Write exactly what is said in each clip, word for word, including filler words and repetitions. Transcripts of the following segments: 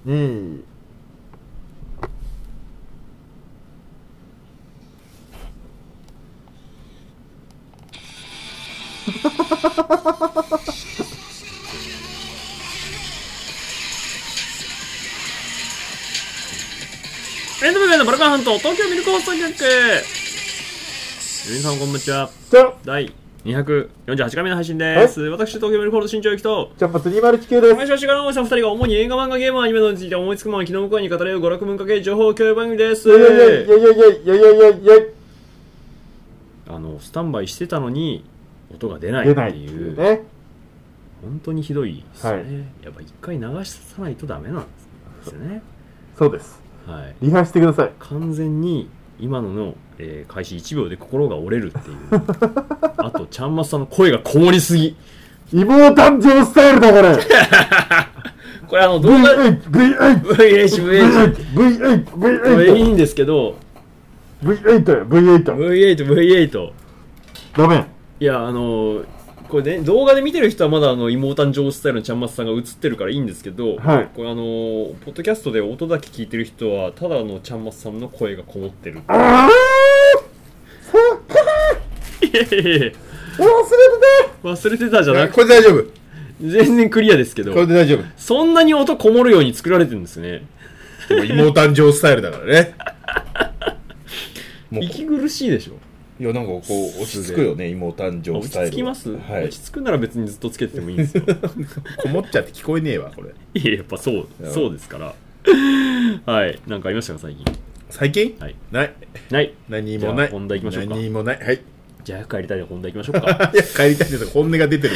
にエンドメベのバラカン半島東京ミルク放送局。皆さんこんにちは。 じゃだいにひゃくよんじゅうはちかいめの配信です。私東京ミルク放送新庄ゆきとジャンパスにまるきゅうです。 毎週しがらのおじさんふたりが主に映画、漫画、ゲーム、アニメなどについて思いつくまま気の向こうに語れる娯楽文化系情報共有番組です。 イェイイェイイェイイェイイェイイェイイェイ。 あのスタンバイしてたのに音が出ないっていうね、 本当にひどいですね、 はい、 やっぱ一回流さないとダメなんですね。 そうです、 はい、 リハしてください。 完全に今のの、えー、開始いちびょうで心が折れるっていうあとちゃんまつさんの声がこもりすぎ、 妹誕生スタイルだこれこれあの動画 ブイエイト ブイエイト ブイエイト ブイエイト ブイエイト ブイエイト これいいんですけどブイエイト よ ブイエイトブイエイト ブイエイトダメ。 いやあのこれね動画で見てる人はまだあの妹誕生スタイルのちゃんまつさんが映ってるからいいんですけど、 はい、 これあのポッドキャストで音だけ聞いてる人はただのちゃんまつさんの声がこもってる。 ああそっかーいやいやいや忘れてた忘れてたじゃなくてこれで大丈夫、 全然クリアですけど、 これで大丈夫。 そんなに音こもるように作られてるんですね。 妹誕生スタイルだからねもう息苦しいでしょ。 いやなんかこう落ち着くよね、妹誕生スタイル。 落ち着きます、 はい、 落ち着くなら別にずっとつけててもいいんですよこもっちゃって聞こえねえわこれ。 いややっぱそうそうですからはい、なんかありましたか最近。 最近、 はい、 ないない何もない。 本題行きましょうか。 何もない。はい、 じゃあ帰りたいで本題行きましょうかいや帰りたいです。本音が出てる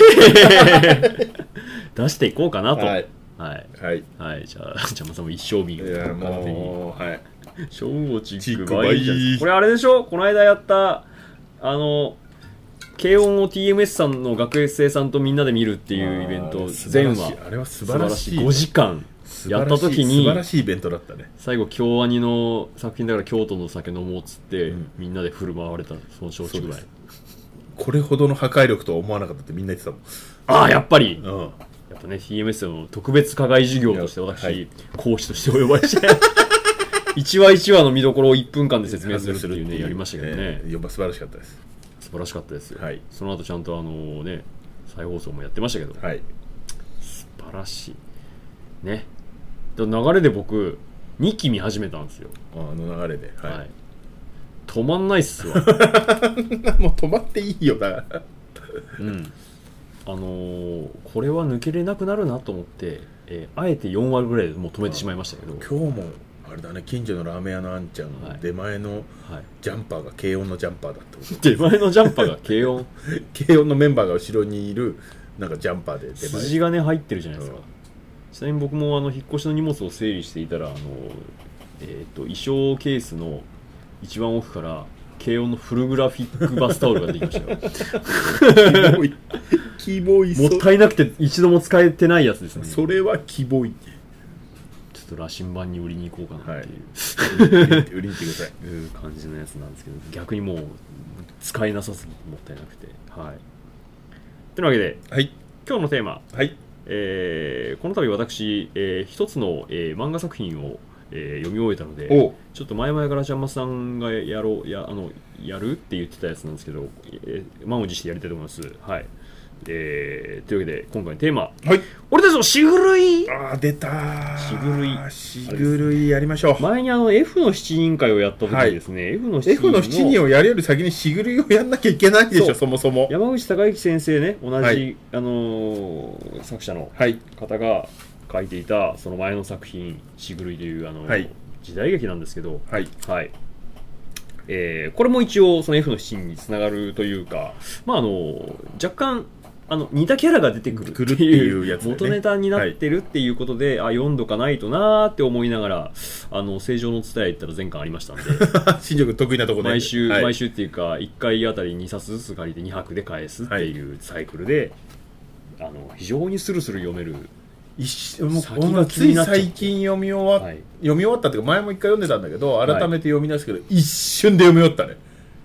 出していこうかなと。 はいはいはい、 はい、じゃあちゃんまさんも一生瓶いやもうはいショウゴチックバイじゃん。これあれでしょ、この間やったあの軽音を ティーエムエス さんの学生さんとみんなで見るっていうイベント全話、 あれは素晴らしいごじかんやった時に素晴らしいイベントだったね。 最後京アニの作品だから京都の酒飲もうっつって、うん、みんなで振る舞われたその焼酎ぐらい。 これほどの破壊力とは思わなかったってみんな言ってたもん。 ああやっぱり、 うん、 やっぱね ティーエムエス の特別課外授業として私、はい、講師としてお呼ばれして一話一話の見どころをいっぷんかんで説明するっていうねやりましたけどね。 やっぱ素晴らしかったです。 素晴らしかったですよ、 はい、 その後ちゃんとあのね再放送もやってましたけど、 はい、 素晴らしいね。流れで僕にき見始めたんですよ。 あの流れで、はいはい、 止まんないっすわもう止まっていいよだからうんあのー、これは抜けれなくなるなと思って、えー、あえてよんわぐらいでもう止めてしまいましたけど、 今日もあれだね、近所のラーメン屋のあんちゃん、はい、出前のジャンパーが軽音のジャンパーだったこと。 出前のジャンパーが軽音軽音のメンバーが後ろにいるなんかジャンパーで出前、 筋金入ってるじゃないですか、うん、ちなみに僕もあの引っ越しの荷物を整理していたらあの、えー、と衣装ケースの一番奥から軽音のフルグラフィックバスタオルができましたよキモいキモい。 もったいなくて一度も使えてないやつですね。 それはキモい。 ちょっと羅針盤に売りに行こうかなっていう、 はい、売りに行ってくださいいう感じのやつなんですけど、逆にもう使えなさすぎてもったいなくて、はい。というわけで、 はい、 今日のテーマ、 はい、 えー、この度私、えー、一つの、えー、漫画作品を、えー、読み終えたので、ちょっと前々からちゃんまつさんがやろうやあのやるって言ってたやつなんですけど、えー、満を持してやりたいと思います。はい。えー、というわけで今回のテーマ、 はい、 俺たちのしぐるい。 あー出たー、 しぐるいしぐるいやりましょう。 前にあの F のしちにん会をやった時にですね、はい、F のしちにん F のしちにんをやるより先にしぐるいをやんなきゃいけないでしょ。 そ, そもそも山口孝之先生ね、同じ、 はい、 あのー、作者の方が書いていたその前の作品しぐるいというあの、はい、時代劇なんですけど、 はいはい、えー、これも一応その F のしちにんにつながるというか、まああの若干あの似たキャラが出てくるっていうやつ、ね、元ネタになってるっていうことで、はい、あ読んどかないとなーって思いながらあの正常の伝え行ったら前巻ありましたんで新庄君得意なところで毎週、 はい、 毎週っていうかいっかいあたりにさつずつ借りてにはくで返すっていうサイクルで、はい、あの非常にスルスル読める。 一もうつい最近読み終わっ、はい、読み終わったっていうか前も一回読んでたんだけど改めて読み出すけど、はい、一瞬で読み終わったね。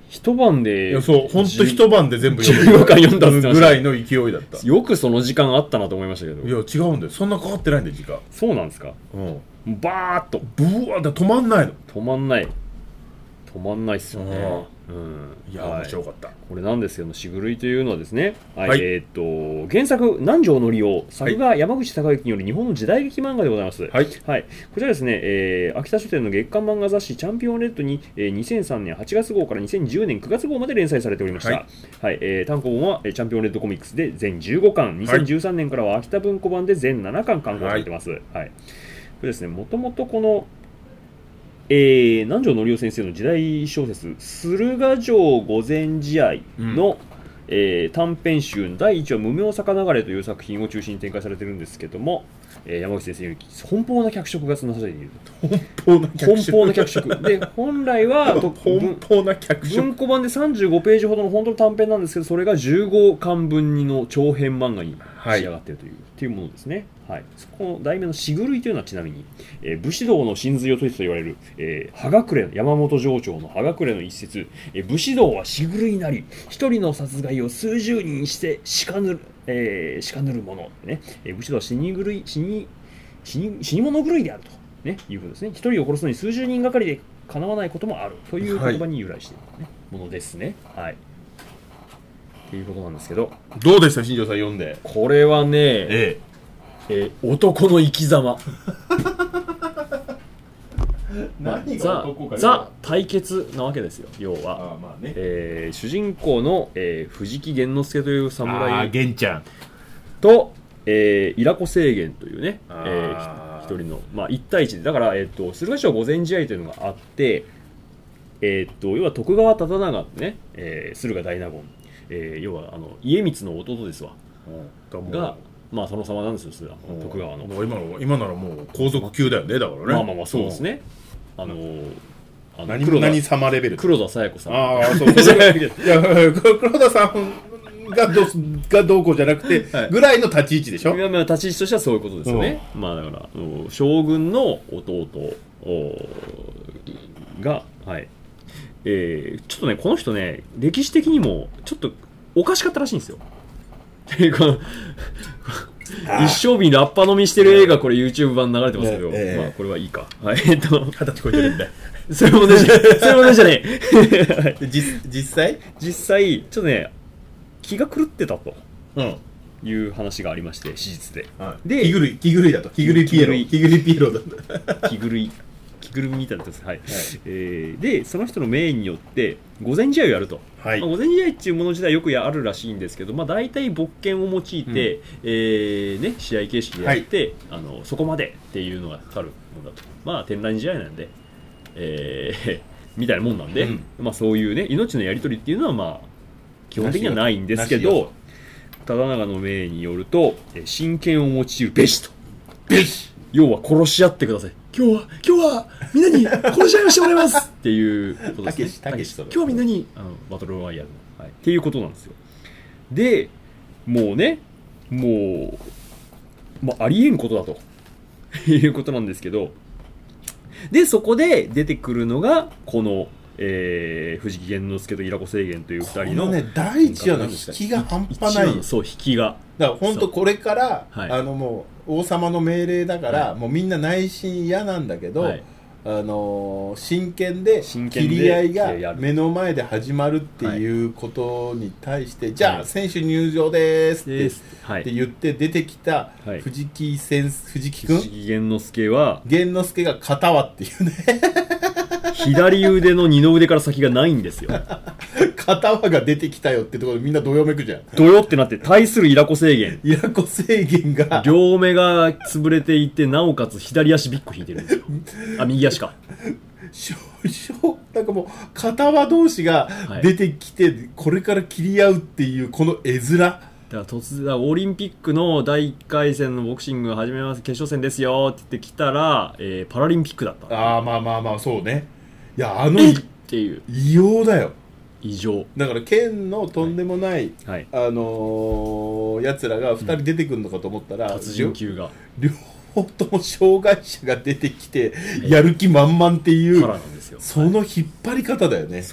一晩でいやそう本当一晩で全部じゅうごかん読んだってぐらいの勢いだった。 よくその時間あったなと思いましたけど。 いや違うんだよ、そんなかかってないんだよ時間。 そうなんですか。うんバーッとブワーだ止まんないの。 止まんない止まんないっすよね。うん、 いや、はい、面白かった。 これなんですけど、しぐるいというのはですね、はいはい、えー、っと原作南條則夫、作画山口孝之による日本の時代劇漫画でございます。はい、はい、こちらですね、えー、秋田書店の月刊漫画雑誌チャンピオンレッドに、えー、にせんさんねんはちがつ号からにせんじゅうねんくがつ号まで連載されておりました。はい、はい、えー、単行本はチャンピオンレッドコミックスで全じゅうごかん、にせんじゅうさんねんからは秋田文庫版で全ななかん刊行されてます。はい、はい、これですね、もともとこのえー、南條則夫先生の時代小説「駿河城御前試合の」うんえー、短編集のだいいちわ「無名坂流れ」という作品を中心に展開されているんですけども、えー、山口先生に奔放な脚色がなされていると。奔放な脚色で本来は奔放な脚色文庫版でさんじゅうごページほどの本当の短編なんですけど、それがじゅうごかんぶんの長編漫画に仕上がっているという、はい、っていうものですね。はい、そこの題名のしぐるいというのはちなみに、えー、武士道の真髄を説いてと言われる、えー、葉隠れ山本城長の葉隠れの一節、えー、武士道はしぐるいなり一人の殺害を数十人してしかぬる、えー、しかぬるもの、ねえー、武士道は死にぐるい死に死に死に物狂いであると、ね、いうことですね。一人を殺すのに数十人がかりでかなわないこともあるという言葉に由来している、ねはい、ものですね。はいっていうことなんですけど、 どうでした新庄さん読んで。 これはね、えええー、男の生き様何が男か、 ザ対決なわけですよ。要はあ、まあねえー、主人公の、えー、藤木玄之介という侍玄ちゃんと、えー、伊良湖清源というね、えー、一人の、まあ、一対一でだから、えー、と駿河城御前試合というのがあって、えー、と要は徳川忠長のね、えー、駿河大納言、えー、要はあの家光の弟ですわ、うん、がまあ殿様なんですよ、徳川の。 もう今の今ならもう皇族級だよね、だからね。 まあまあまあそうですね。あのあの何何様レベル。 黒田紗耶子さん。 ああそうそう。いや黒田さんがどがどうこうじゃなくて、はい、ぐらいの立ち位置でしょ。 いやまあ立ち位置としてはそういうことですよね。まあだから将軍の弟がはい、えー、ちょっとねこの人ね歴史的にもちょっとおかしかったらしいんですよ。一生瓶ラッパ飲みしてる映画これ YouTube 版流れてますけど、えー、まあこれはいいか。はい、えっと二十歳超えてるんで。 そういうものじゃそういうものじゃねえ。 実実際実際ちょっとね気が狂ってたと、うん、いう話がありまして史実で。 はい、で気狂い気狂いだと気狂いピエロ気狂いピエロだと気狂い着ぐるみみたいなやつです。はい。はい、えー、でその人の命によって御前試合をやると。はい、まあ、御前試合っていうもの自体よくあるらしいんですけど、まあ、大体勃剣を用いて、うん、えーね、試合形式でやって、はい、あのそこまでっていうのがかかるものだと。まあ天覧試合なんで、えー、みたいなもんなんで、うん、まあ、そういうね命のやり取りっていうのはまあ基本的にはないんですけど、忠長の命によると真剣を用いるべしと。 べし要は殺し合ってください。今日は今日はみんなに殺し合いをしてもらいますっていうことですね。今日はみんなにあのバトルロワイヤルの、はい、っていうことなんですよ。でもうねもう、まあ、ありえんことだということなんですけど、でそこで出てくるのがこの、えー、藤木玄之介と伊良湖清源というふたりの、 このねだいいちわの引きが半端ない。 そう引きがだから本当これから、はい、あのもう王様の命令だから、はい、もうみんな内心嫌なんだけど、はい、あのー、真剣で切り合いが目の前で始まるっていうことに対して、はい、じゃあ選手入場ですって、はい、って言って出てきた藤木先藤木君、 藤木玄之介は玄之介が片輪っていうね左腕の二の腕から先がないんですよ。 片輪が出てきたよってところでみんなどよめくじゃん。 どよってなって対する伊良湖清源。 伊良湖清源が両目が潰れていてなおかつ左足ビック引いてるんですよ。あ右足か。 少々なんかもう片輪同士が出てきて、はい、これから切り合うっていうこの絵面。だから突然オリンピックのだいいっかい戦のボクシングが始めます決勝戦ですよって言ってきたら、えー、パラリンピックだった。 ああまあまあまあそうね。いやあのっていう異様だよ。 異常だから剣のとんでもない、はい、あのー、やつらがふたり出てくるのかと思ったら、 うん、達人級が両方とも障害者が出てきて、はい、やる気満々っていう、 からなんですよ。 その引っ張り方だよね。 そう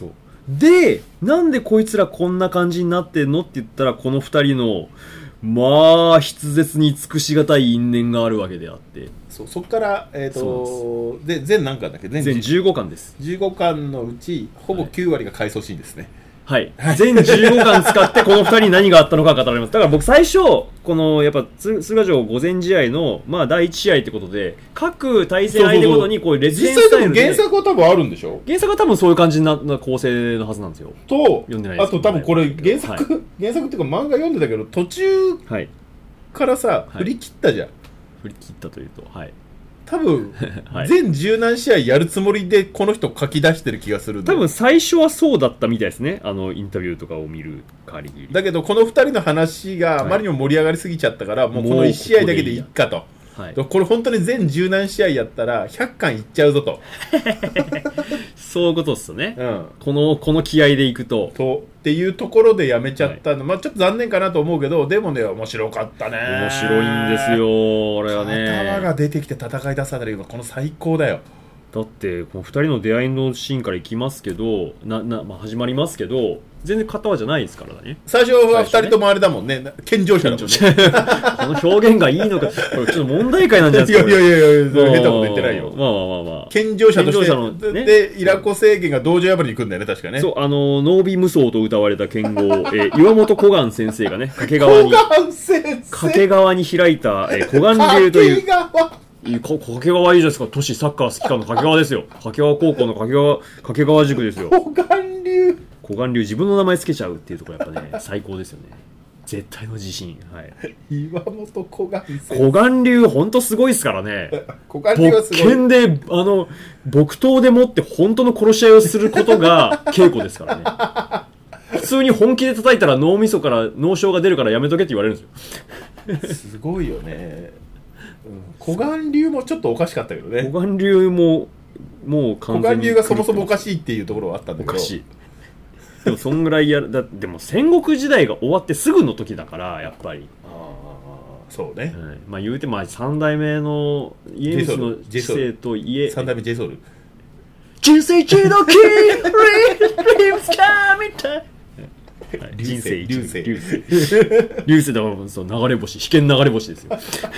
でなんでこいつらこんな感じになってんのって言ったら、この二人のまあ筆舌に尽くしがたい因縁があるわけであって、 そうそっから、えー、とで全何巻だっけ、全全じゅうごかんです。 じゅうごかんのうちほぼきゅうわりが回想シーンですね。 はい、全じゅうごかん使ってこのふたりに何があったのか語られます。だから僕最初このやっぱ駿河城御前試合のまあだいいち試合ってことで、各対戦相手ごとにこうレジデンススタイルで、 実際でも原作は多分あるんでしょ。 原作は多分そういう感じな構成のはずなんですよ。 と読んでないです。あと多分これ原作、はい、原作っていうか漫画読んでたけど途中からさ、はい、振り切ったじゃん、 振り切ったというと、はい、 多分、はい、全十何試合やるつもりでこの人書き出してる気がするんで、 多分最初はそうだったみたいですね、あのインタビューとかを見る限り。 だけどこのふたりの話があまりにも盛り上がりすぎちゃったから、はい、もうこのいち試合だけでいっかと。はい、これ本当に全十何試合やったらひゃっかんいっちゃうぞとそういうことっすね、うん、このこの気合でいくととっていうところでやめちゃったの、はい、まあちょっと残念かなと思うけど、でもね面白かったね。 面白いんですよ俺はね。 片輪が出てきて戦い出すあたりがこの最高だよ。 だってこのふたりの出会いのシーンからいきますけどなな、まあ、始まりますけど全然片輪じゃないですからね。 最初はふたりともあれだもんね、健常者だもんねこの表現がいいのかこれちょっと問題解なんじゃないですか。 いやいやいやいや、下手なこと言ってないよ。 まあまあまあまあ健常者としての、ね、でイラコ制限が道場破りに来るんだよね確かね。 そう、あの濃尾無双と歌われた剣豪、えー、岩本小雁先生がね掛川に掛川に開いた、えー、小雁流という掛川いいじゃないですか。都市サッカー好きかの掛川ですよ。掛川高校の掛川掛川塾ですよ。 小雁流小雁流自分の名前つけちゃうっていうところやっぱね最高ですよね。絶対の自信。はい。 岩本小雁先生。 小雁流本当すごいですからね。 小雁流はすごい。 勃剣であの木刀でもって本当の殺し合いをすることが稽古ですからね。普通に本気で叩いたら脳みそから脳症が出るからやめとけって言われるんですよ。 すごいよね。小雁流もちょっとおかしかったけどね。 小雁流ももう完全に小雁流がそもそもおかしいっていうところはあったんだけど、 おかしい。でもそんぐらいやるだでも戦国時代が終わってすぐの時だからやっぱりああそうね、 はい、まあ言うてまあさん代目のイエスの知性といえさん代目 J ソウル人生一度きりリムスカミタイ人生一流星流星流星だからそう流れ星被験流れ星ですよ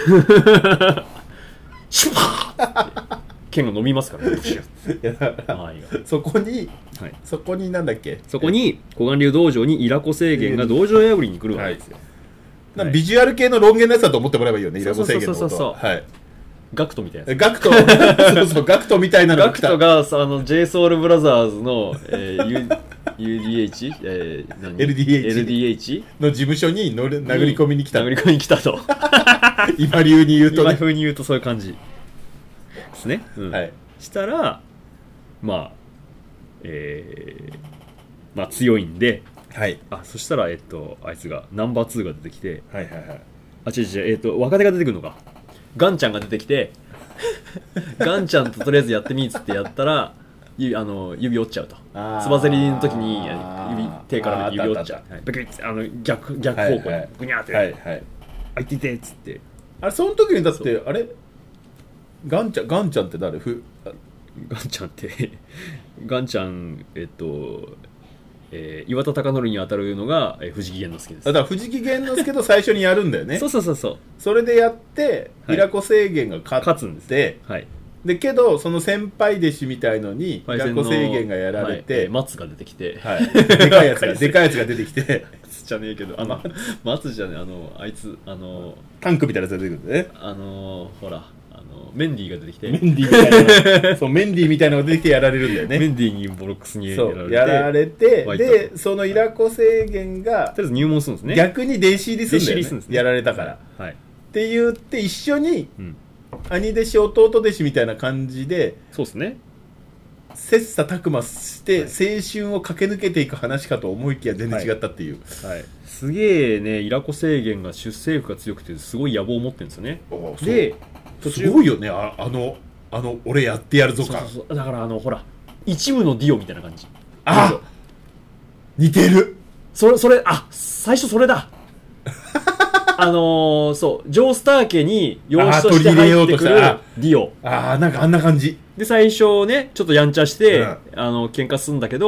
シュパー剣が飲みますからねそこに、はい、そこになんだっけそこに小雁流道場にイラコ制限が道場破りに来るわけですよ、 はい、ビジュアル系の論言のやつだと思ってもらえばいいよね。イラコ制限のことはガクトみたいなやつガクトそうそうガクトみたいなのが来た。ガクトがあの ジェイソウルブラザーズの、えー、ユーディーエイチ、えー、何エルディーエイチエルディーエイチの事務所にのる殴り込みに来た殴り込みに来たと今流に言うと、ね、 今風に言うとそういう感じですね、うん、はい。したらまあえー、まあ強いんで、 はい、 あそしたらえっとあいつがナンバーツーが出てきて、 はいはいはい、 あ違う違うえっと若手が出てくるのか、ガンちゃんが出てきてガンちゃんととりあえずやってみっつってやったら指あの指折っちゃうと、つばぜりの時に指手から指折っちゃう、はい、ブキッあの逆逆方向にグニャーって、はいはい、あいててっつって、 あれその時にだってあれガンちゃんガンちゃんって誰？ふガンちゃんってガンちゃんえっと、えー、岩田貴則に当たるのが、えー、藤木玄之介です。 だから藤木玄之介と最初にやるんだよねそうそうそうそう。 それでやってイラコ制限が勝って、 勝つんです、はい、 でけどその先輩弟子みたいのにイラコ制限がやられて、 はい、松が出てきて、 はい、でかいやつがでかいやつが出てきて松じゃねえけどあの松じゃねえあのあいつあのタンクみたいなやつが出てくるんだね。 あのほらメンディーが出てきてメンディーみたいなそうメンディーみたいなのが出てきてやられるんだよね。 メンディーにボロックスにやられてやられてでそのイラコ制限がとりあえず入門するんですね。 逆に弟子入りするんだよね、 すんですねやられたから、 はい、 って言って一緒に、うん、兄弟子弟弟子みたいな感じでそうですね切磋琢磨して青春を駆け抜けていく話かと思いきや全然違ったっていう、 はいはい、すげえねイラコ制限が出世欲が強くてすごい野望を持ってるんですよね。ですごいよね あ, あのあの俺やってやるぞか。 そうそうそうだからあのほら一部のディオみたいな感じ。 あ似てる。 それそれあ最初それだあのー、そうジョースター家に養子として入ってくるディオ。 ああなんかあんな感じで最初ねちょっとやんちゃして、うん、あの喧嘩するんだけど、うん、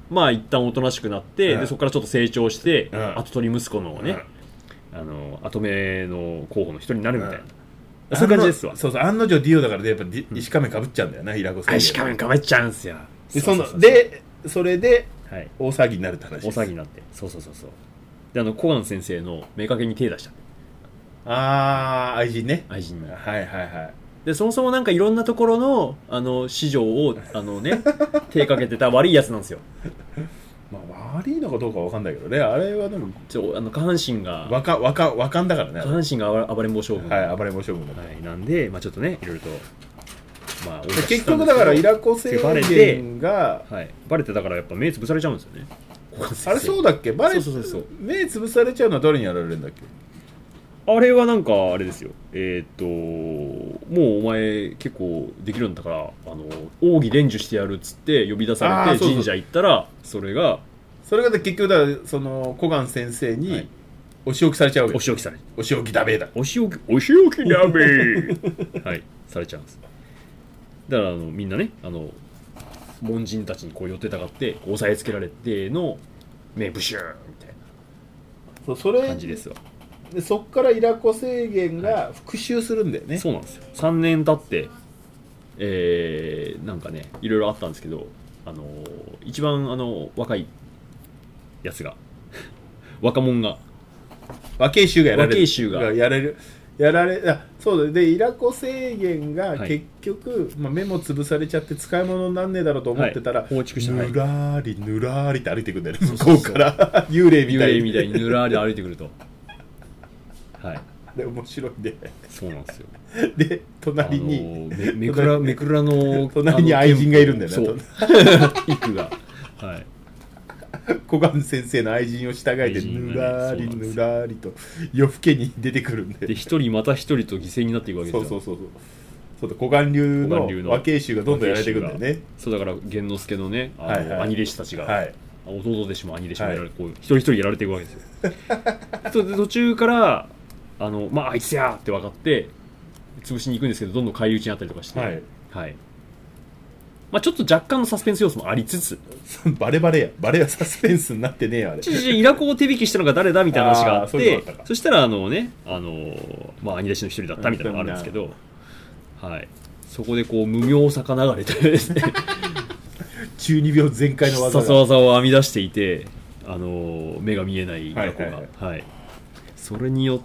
まあ一旦おとなしくなって、うん、でそこからちょっと成長して、うん、後取り息子のね、うん、あの後目の候補の一人になるみたいな、うん、そういう感じですわ。 そうそう、案の定ディオだからでやっぱ石仮面かぶっちゃうんだよな、平子さん。 石仮面かぶっちゃうんすよ。 でそのでそれで大騒ぎになるって話です。 大騒ぎになって、そうそうそうそう。であの小雁先生の妾に手出した。 ああ、愛人ね。 愛人に。 はいはいはい。 でそもそもなんかいろんなところのあの市場をあのね手かけてた悪いやつなんですよ。 まあ悪いのかどうかわかんないけどね。あれはでもちょあの下半身がわかわかわかんだからね。 下半身が暴れん坊将軍。 はい、暴れん坊将軍だ、 はい。なんでまあちょっとねいろいろとまあ結局だからイラコ制限がはい、バレてだからやっぱ目つぶされちゃうんですよね。 あれそうだっけ？バレそうそうそうそう目つぶされちゃうのは誰にやられるんだっけ？ あれはなんかあれですよ。えっ、ー、ともうお前結構できるんだからあの奥義伝授してやるっつって呼び出されて神社行ったらそれがそれが結局だその小雁先生にお仕置きされちゃうわけ。 お仕置きされお仕置きダメだ。 お仕置きお仕置きダメはいされちゃうんです。だからあのみんなねあの門人たちにこう寄ってたがって押さえつけられての目ブシューみたいなそうそれ感じですわ。 でそっからイラコ制限が復讐するんだよね、はい、 そうなんですよ。さんねん経ってえー、なんかねいろいろあったんですけどあのー、一番あの若いやつが若者が和慶衆がやられる和慶衆がやられるやられあそうだでイラコ制限が結局、はいまあ、目も潰されちゃって使い物になんねえだろうと思ってたら、はい、 放逐したぬらーりぬらーりって歩いていくんだよね向こうから幽霊みたいに幽霊みたいにぬらーり歩いてくるとはいで面白いんでそうなんですよ。 で隣に、 あのー、め, めくらめくらの隣に愛人がいるんだよね。そうイクがはい小雁先生の愛人を従えてぬらーりぬらーりと夜更けに出てくるんでで一人また一人と犠牲になっていくわけですよ。 そうそうそうそうそう小雁流の和慶衆がどんどんやられていくんだよね。 そうだから玄之介のねあの、はいはい、兄弟子たちが、はい、弟弟子も兄弟子もやられ、はい、こう一人一人やられていくわけですよそれで途中からあのまああいつやって分かって潰しに行くんですけどどんどん返り討ちにあったりとかして、はいはいまあ、ちょっと若干のサスペンス要素もありつつバレバレやバレはサスペンスになってねえよあれイラコを手引きしたのが誰だみたいな話があって そ, そしたらあのねあの、まあ、兄弟子の一人だったみたいなのがあるんですけど、はい、そこでこう無名坂流れてですね中二病全開の技が必殺技を編み出していてあの目が見えないイラコが、はいはいはいはい、それによって、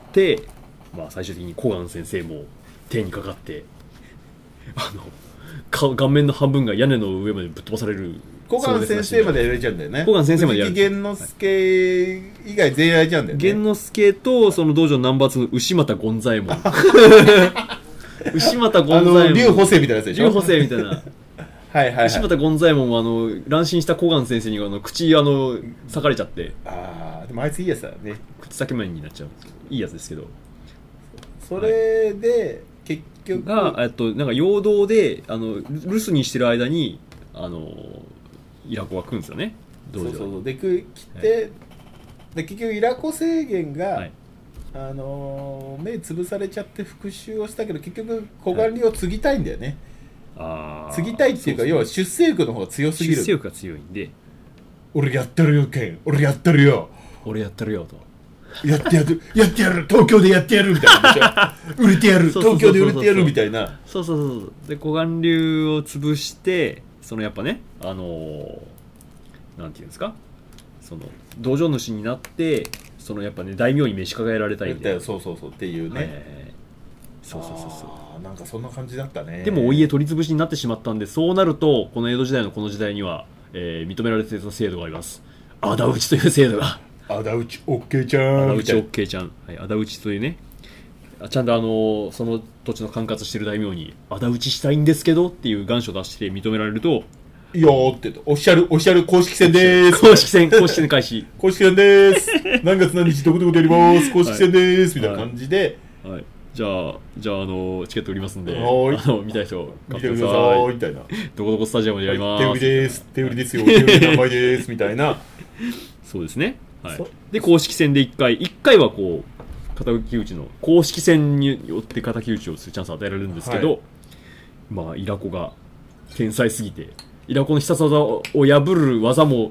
まあ、最終的に小雁先生も手にかかってあの顔面の半分が屋根の上までぶっ飛ばされる。 小雁先生までやられちゃうんだよね。 小雁先生までやられちゃう。 玄之介以外全員やられちゃうんだよね。 玄之介とその道場のナンバーツーの牛又権左衛門牛又権左衛門竜補正みたいなやつでしょ。 竜補正みたいなはいはい、はい、 牛又権左衛門はあの乱心した小雁先生にあの口あの裂かれちゃって、 ああでもあいついいやつだね。 口裂け面になっちゃういいやつですけど、 それで、はい、結局がえっとなんか陽動であの留守にしてる間にあのイラコが来るんですよね。 そうそうそうで来て、はい、で結局イラコ制限が、はい、あの目つぶされちゃって復讐をしたけど結局小雁流を継ぎたいんだよね。はい、継ぎたいっていうか、要は出世欲の方が強すぎる。 出世欲が強いんで、 俺やってるよケン、俺やってるよ、 俺やってるよと、 やってやるやってやる、東京でやってやるみたいな売れてやる、東京で売れてやるみたいな。 そうそうそうそう。で小雁流を潰してそのやっぱねあのー、なんていうんですか、その道場主になってそのやっぱね大名に召し抱えられたいみたいな。 そうそうそうっていうね。はい、 そうそうそうそう。 なんかそんな感じだったね。 でもお家取り潰しになってしまったんで、そうなるとこの江戸時代のこの時代には、えー、認められていた制度があります。仇討ちという制度が。 仇討ち OK ちゃん。 仇討ち OK ちゃん。はい、仇討ちというね、ちゃんとあのー、その土地の管轄している大名に仇討ちしたいんですけどっていう願書を出して認められると、 いいよってオフィシャルオフィシャル公式戦でーす。 公式戦公式戦開始。 公式戦でーす。何月何日どこどこでやります。公式戦でーす、はい、みたいな感じで。 はいはい、じゃあ、じゃあ、あの、チケット売りますんで、あの見たい人、 買ってください、みたいな。 どこどこスタジアムでやります。 手売りです、手売りですよ、手売り何倍です、みたいな。 そうですね。はい。で、公式戦でいっかい、いっかいはこう、敵討ちの、公式戦によって敵討ちをするチャンスを与えられるんですけど、はい、まあ、イラコが天才すぎて、イラコの必殺技を破る技も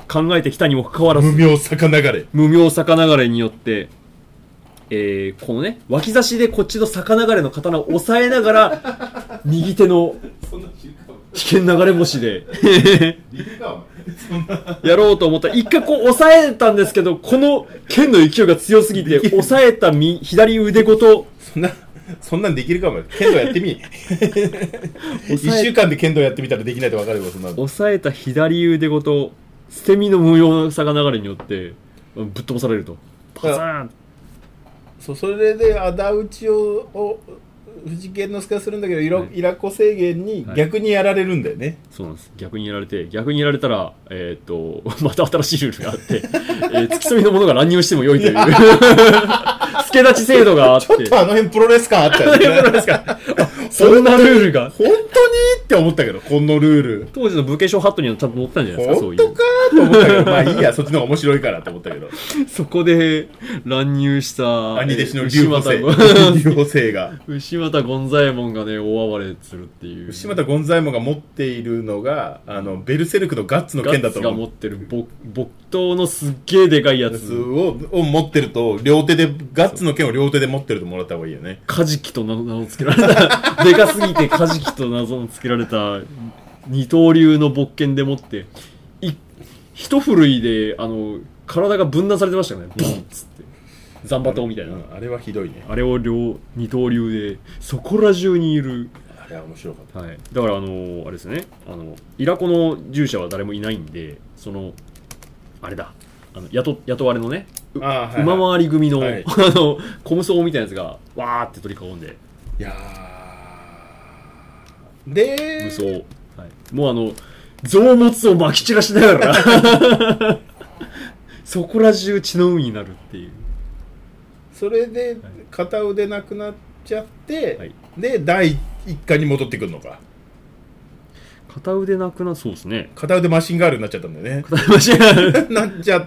考えてきたにもかかわらず無名逆流れ無名逆流れによって、えー、このね脇差しでこっちの逆流れの刀を押さえながら右手の危険流れ星でやろうと思ったら一回こう押さえたんですけど、この剣の勢いが強すぎて押さえた右左腕ごとそんなそんなんできるかも。剣道やってみいっしゅうかんで剣道やってみたらできないと分かるよ。そんなの押さえた左腕ごと捨て身の無用な逆流れによってぶっ飛ばされるとパサーン。 そうそれで仇討ちをを藤健之助がするんだけど、イラ、はい、イラコ制限に逆にやられるんだよね、はい、 そうなんです。逆にやられて逆にやられたら、えー、っとまた新しいルールがあって、えー、付き添いの者が乱入しても良いという助立ち制度があって、 ちょっとあの辺プロレス感あったよね。プロレス感そんなルールが本当にって思ったけど、このルール当時の武家賞ハットにはちゃんと載ってたんじゃないですか。 本当かと思ったけどまあいいや、そっちの方が面白いからと思ったけどそこで乱入した兄弟子の劉邦星劉邦星が牛俣権左衛門がね大暴れするっていう。 牛俣権左衛門が持っているのがあのベルセルクのガッツの剣だと思う。 ガッツが持ってる木刀のすっげえでかいやつをを持ってると、両手でガッツの剣を両手で持ってるともらった方がいいよね。 カジキと名を付けられたでかすぎてカジキと謎の付けられた二刀流の木剣でもってい一振るいであの体が分断されてましたよね。ボンっつってザンバ刀みたいな、 うん、あれはひどいね。 あれを両二刀流でそこら中にいる。 あれは面白かった、 はい、だからあのあれですね、あのイラコの従者は誰もいないんで、そのあれだあの雇雇われのね、 あ、はいはい、 馬回り組の、はい、あの小無双みたいなやつがわーって取り囲んで、 いやーで無双、はい、もうあの臓物をまき散らしながらそこら中血の海になるっていう。 それで片腕なくなっちゃって、はい、で第一課に戻ってくるのか。 片腕なくな、そうですね、 片腕マシンガールになっちゃったんだよね。 片腕マシンガールなっちゃって、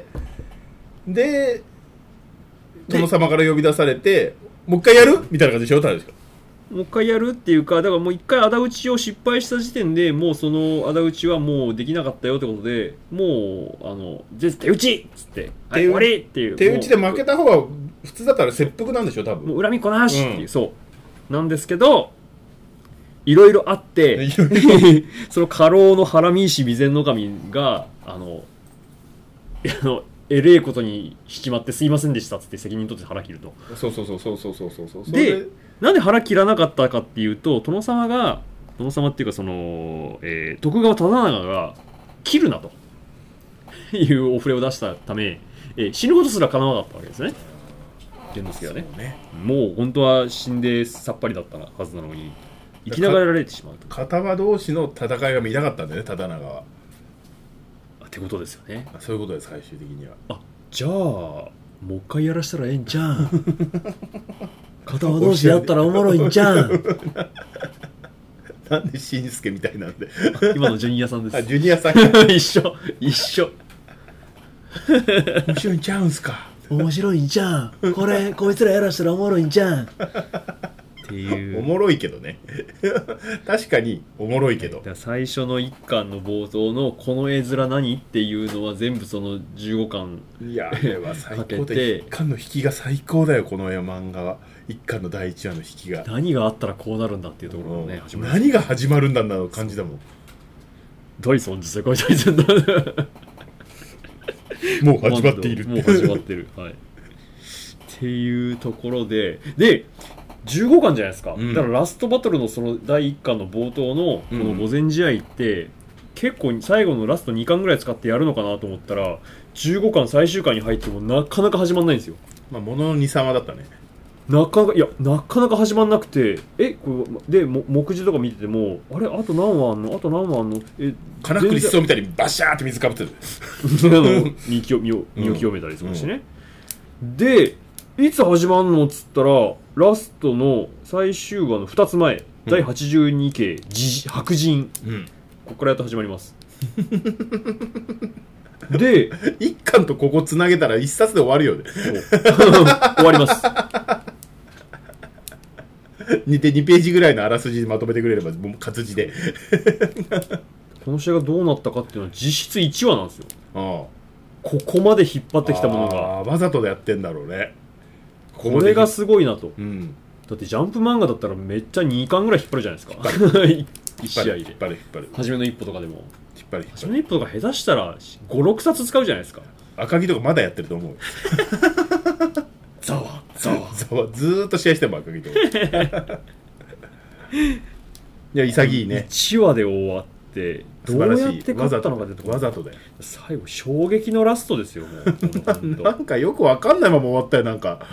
で殿様から呼び出されて、もう一回やるみたいな感じでしょ。ただですか、 もう一回やるっていうか、だからもう一回仇討ちを失敗した時点でもうその仇討ちはもうできなかったよってことで、もうあの手打ちっつってはい終わりっていう、 手打ちで負けた方が普通だったら切腹なんでしょ多分。 もう恨みこなしっていう、うん、そうなんですけど、いろいろあってその家老の原見石備前守があのあのえれえことに引きまってすいませんでしたっつって責任取って腹切ると。 そうそうそうそうそうそうそうそう。 でなんで腹切らなかったかっていうと、殿様が殿様っていうかその、えー、徳川忠長が切るなというお触れを出したため、えー、死ぬことすら叶わなかったわけですね。玄之介は ね, ねもう本当は死んでさっぱりだったはずなのに生きながられてしまうと。 片場同士の戦いが見たかったんだよね、忠長は。 ってことですよね。 そういうことです、最終的には。 あ、じゃあもう一回やらしたらええんじゃん片場同士やったらおもろいんじゃんなんでしんすけみたいなんで今のジュニアさんです。 あ、ジュニアさん一緒一緒面白いんちゃうんすか。 面白いんじゃんこれこいつらやらしたらおもろいんじゃんっていう。 おもろいけどね確かにおもろいけど、 最初のいっかんの冒頭のこの絵面何っていうのは全部そのじゅうごかんいやあれは最高でいっかんの引きが最高だよ。この絵漫画はいっかんのだいいちわの引きが何があったらこうなるんだっていうところのね、 始まる何が始まるんだの感じだもん。 大孫実世界大戦だもう始まっているもう始まってるはいっていうところででじゅうごかんじゃないですか、うん、だからラストバトルのそのだいいっかんの冒頭のこの御前試合って、うん、結構最後のラストにかんぐらい使ってやるのかなと思ったらじゅうごかん最終回に入ってもなかなか始まんないんですよ。 まあもののに、さんわだったね。 なかなかいやなかなか始まんなくて、えこれでも目次とか見ててもあれあと何話あんのあと何話あんのえ金栗しそうみたいにバシャーって水かぶってる身を清めたりするしね、うんうん、でいつ始まんのっつったらラストの最終話のふたつまえ、うん、だいはちじゅうにけい白人、うん、ここからやっと始まりますでいっかんとここつなげたらいっさつで終わるよね終わりますにページぐらいのあらすじでまとめてくれればもう活字でこの試合がどうなったかっていうのは実質いちわなんですよ。 ここまで引っ張ってきたものがわざとでやってんだろうね。 これがすごいなと、 うん、 だってジャンプ漫画だったらめっちゃにかんぐらい引っ張るじゃないですかいち試合で。引っ張る引っ張る。初めの一歩とかでも引っ張る引っ張る。 初めの一歩とか下手したらごろくさつ使うじゃないですか。 赤木とかまだやってると思うざわざわざわずーっと試合しても赤木とかいや潔いね。 いちわで終わってどうやって勝ったのかってわざとだよ。 最後衝撃のラストですよ。もうなんかよくわかんないまま終わったよ。なんか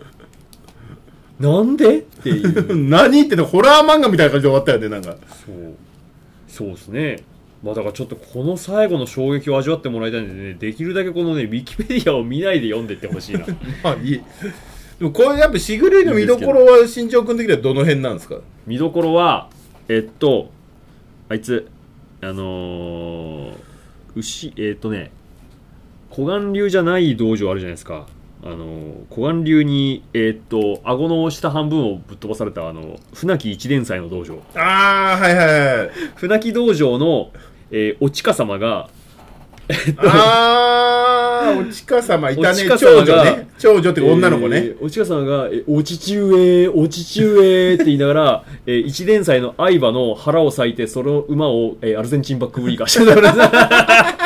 なんでっていう何ってのホラー漫画みたいな感じで終わったよね。なんかそうそうですね。まあだからちょっとこの最後の衝撃を味わってもらいたいんでね、できるだけこのねウィキペディアを見ないで読んでってほしいなまあいい。でもこれやっぱしぐれの見どころは新庄君的にはどの辺なんですか？ 見どころはえっとあいつあのー、牛えっとね湖岸流じゃない道場あるじゃないですか。あの湖岸流にえー、っと顎の下半分をぶっ飛ばされたあの船木一伝斎の道場。 ああはいはいはい。 船木道場の、えー、おちか様が、 えっと、ああおちか様いたね。長女ね。長女って女の子ね。 えー、おちか様がえお父上お父上って言いながら、えー、一伝斎の愛馬の腹を裂いてその馬を、えー、アルゼンチンバックブリーカーしてた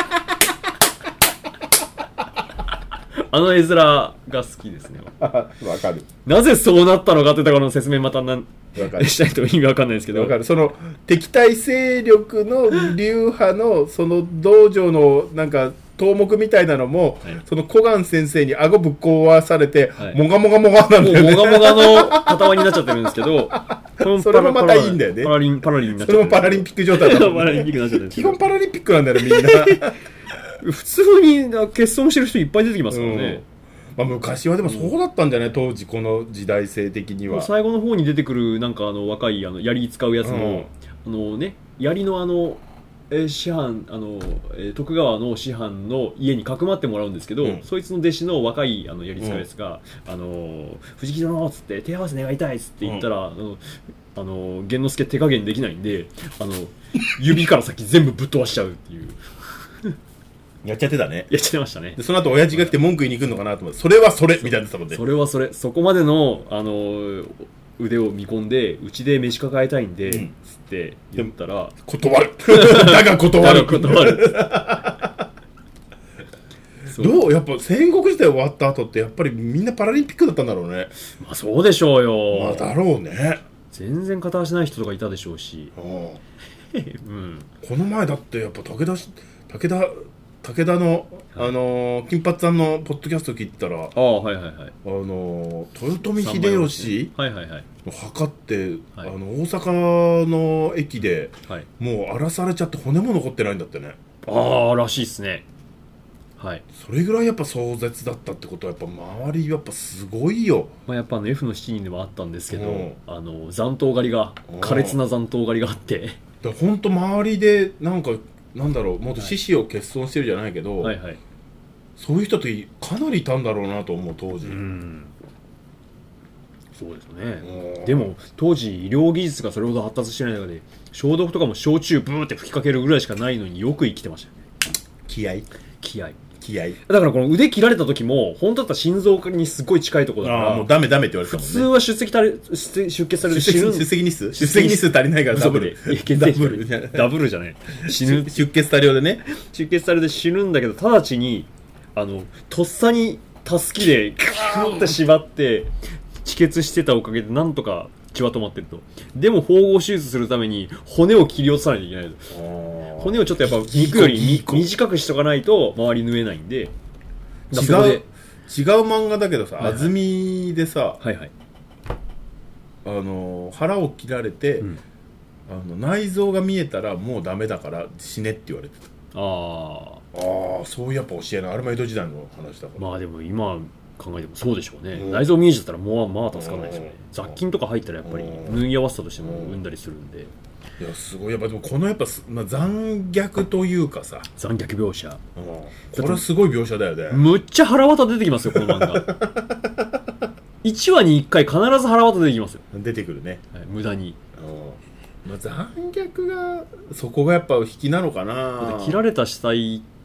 あの絵面が好きですね。 わかる。 なぜそうなったのかってところの説明またなんしたいと意味わかんないですけど。 わかる。その敵対勢力の流派のその道場のなんか頭目みたいなのも、はい、その小雁先生に顎ぶっ壊されて、はい、もがもがもがなんだよね。 もがもがの塊になっちゃってるんですけど、 それもまたいいんだよね。 パラリンパラリンになっちゃってる。 それもパラリンピック状態だ、ね。 パラリンピックになっちゃってる。 基本パラリンピックなんだよねみんな。 普通に欠損してる人いっぱい出てきますからね。 うん、まあ、昔はでもそうだったんじゃない、当時この時代性的には。 最後の方に出てくるなんかあの若いあの槍使うやつも、うん、あのね槍のあのえ師範あの、え徳川の師範の家にかくまってもらうんですけど、うん、そいつの弟子の若いあの槍使うやつが、うん、あの藤木殿っつって手合わせ願いたいっつって言ったら、うん、あのあの源之助手加減できないんであの指から先全部ぶっ飛ばしちゃうっていうやっちゃってたね。 やっちゃってましたね。 でその後親父が来て文句言いに来るのかなと思って、それはそれみたいなもんで。 それはそれ、そこまでのあの腕を見込んでうちで飯抱えたいんで、うん、つって言ったら断る。だが断る。 断る。 どうやっぱ戦国時代終わった後ってやっぱりみんなパラリンピックだったんだろうね。 まあそうでしょうよ。 まあだろうね。 全然片足ない人とかいたでしょうし。うんうん、この前だってやっぱ武田し武田武田の、はい、あのー、金髪さんのポッドキャスト聞いたら、ああ、はいはいはい、 あのー、豊臣秀吉の墓って、はい、あの大阪の駅で、はい、もう荒らされちゃって骨も残ってないんだってね。 ああらしいですね。はい、 それぐらいやっぱ壮絶だったってことはやっぱ周りやっぱすごいよ。 まあ、やっぱあの エフ のしちにんでもあったんですけど、うん、あの残党狩りが苛烈な残党狩りがあってだ本当周りでなんかなんだろうもっと獅子を欠損してるじゃないけど、はいはいはい、そういう人ってかなりいたんだろうなと思う当時。うん、 そうですね。でも当時医療技術がそれほど発達してない中で消毒とかも焼酎ブーって吹きかけるぐらいしかないのによく生きてましたよね。気合気合気合だからこの腕切られた時も本当だったら心臓にすごい近いところだからもうダメダメって言われてたもんね。 普通は出席たれ出血される死ぬ出席日数出席日数足りないからダブルダブルダブルじゃない死ぬ出血多量でね出血されて死ぬんだけど直ちにあのとっさにたすきでキューって縛って止血してたおかげでなんとか血は止まってると。でも縫合手術するために骨を切り落とさないといけないと。骨をちょっとやっぱ肉より短くしとかないと周り縫えないんで。 違う違う漫画だけどさ、はいはい、安住でさ、はいはい、あの腹を切られて、うん、あの内臓が見えたらもうダメだから死ねって言われてた。ああそうやっぱ教えない。あれも江戸時代の話だから。 まあでも今考えてもそうでしょうね。うん、内臓見えちゃったらもうまあ助かんないですよね。雑菌とか入ったらやっぱり縫い合わせたとしても産んだりするんで。 いやすごいやっぱでもこのやっぱ、まあ、残虐というかさ残虐描写、うん、 これはすごい描写だよね。 むっちゃ腹渡出てきますよこの漫画。いちわにいっかい必ず腹渡出てきますよ。 出てくるね、 はい、無駄に。 まあ、残虐がそこがやっぱ引きなのかな。 切られた死体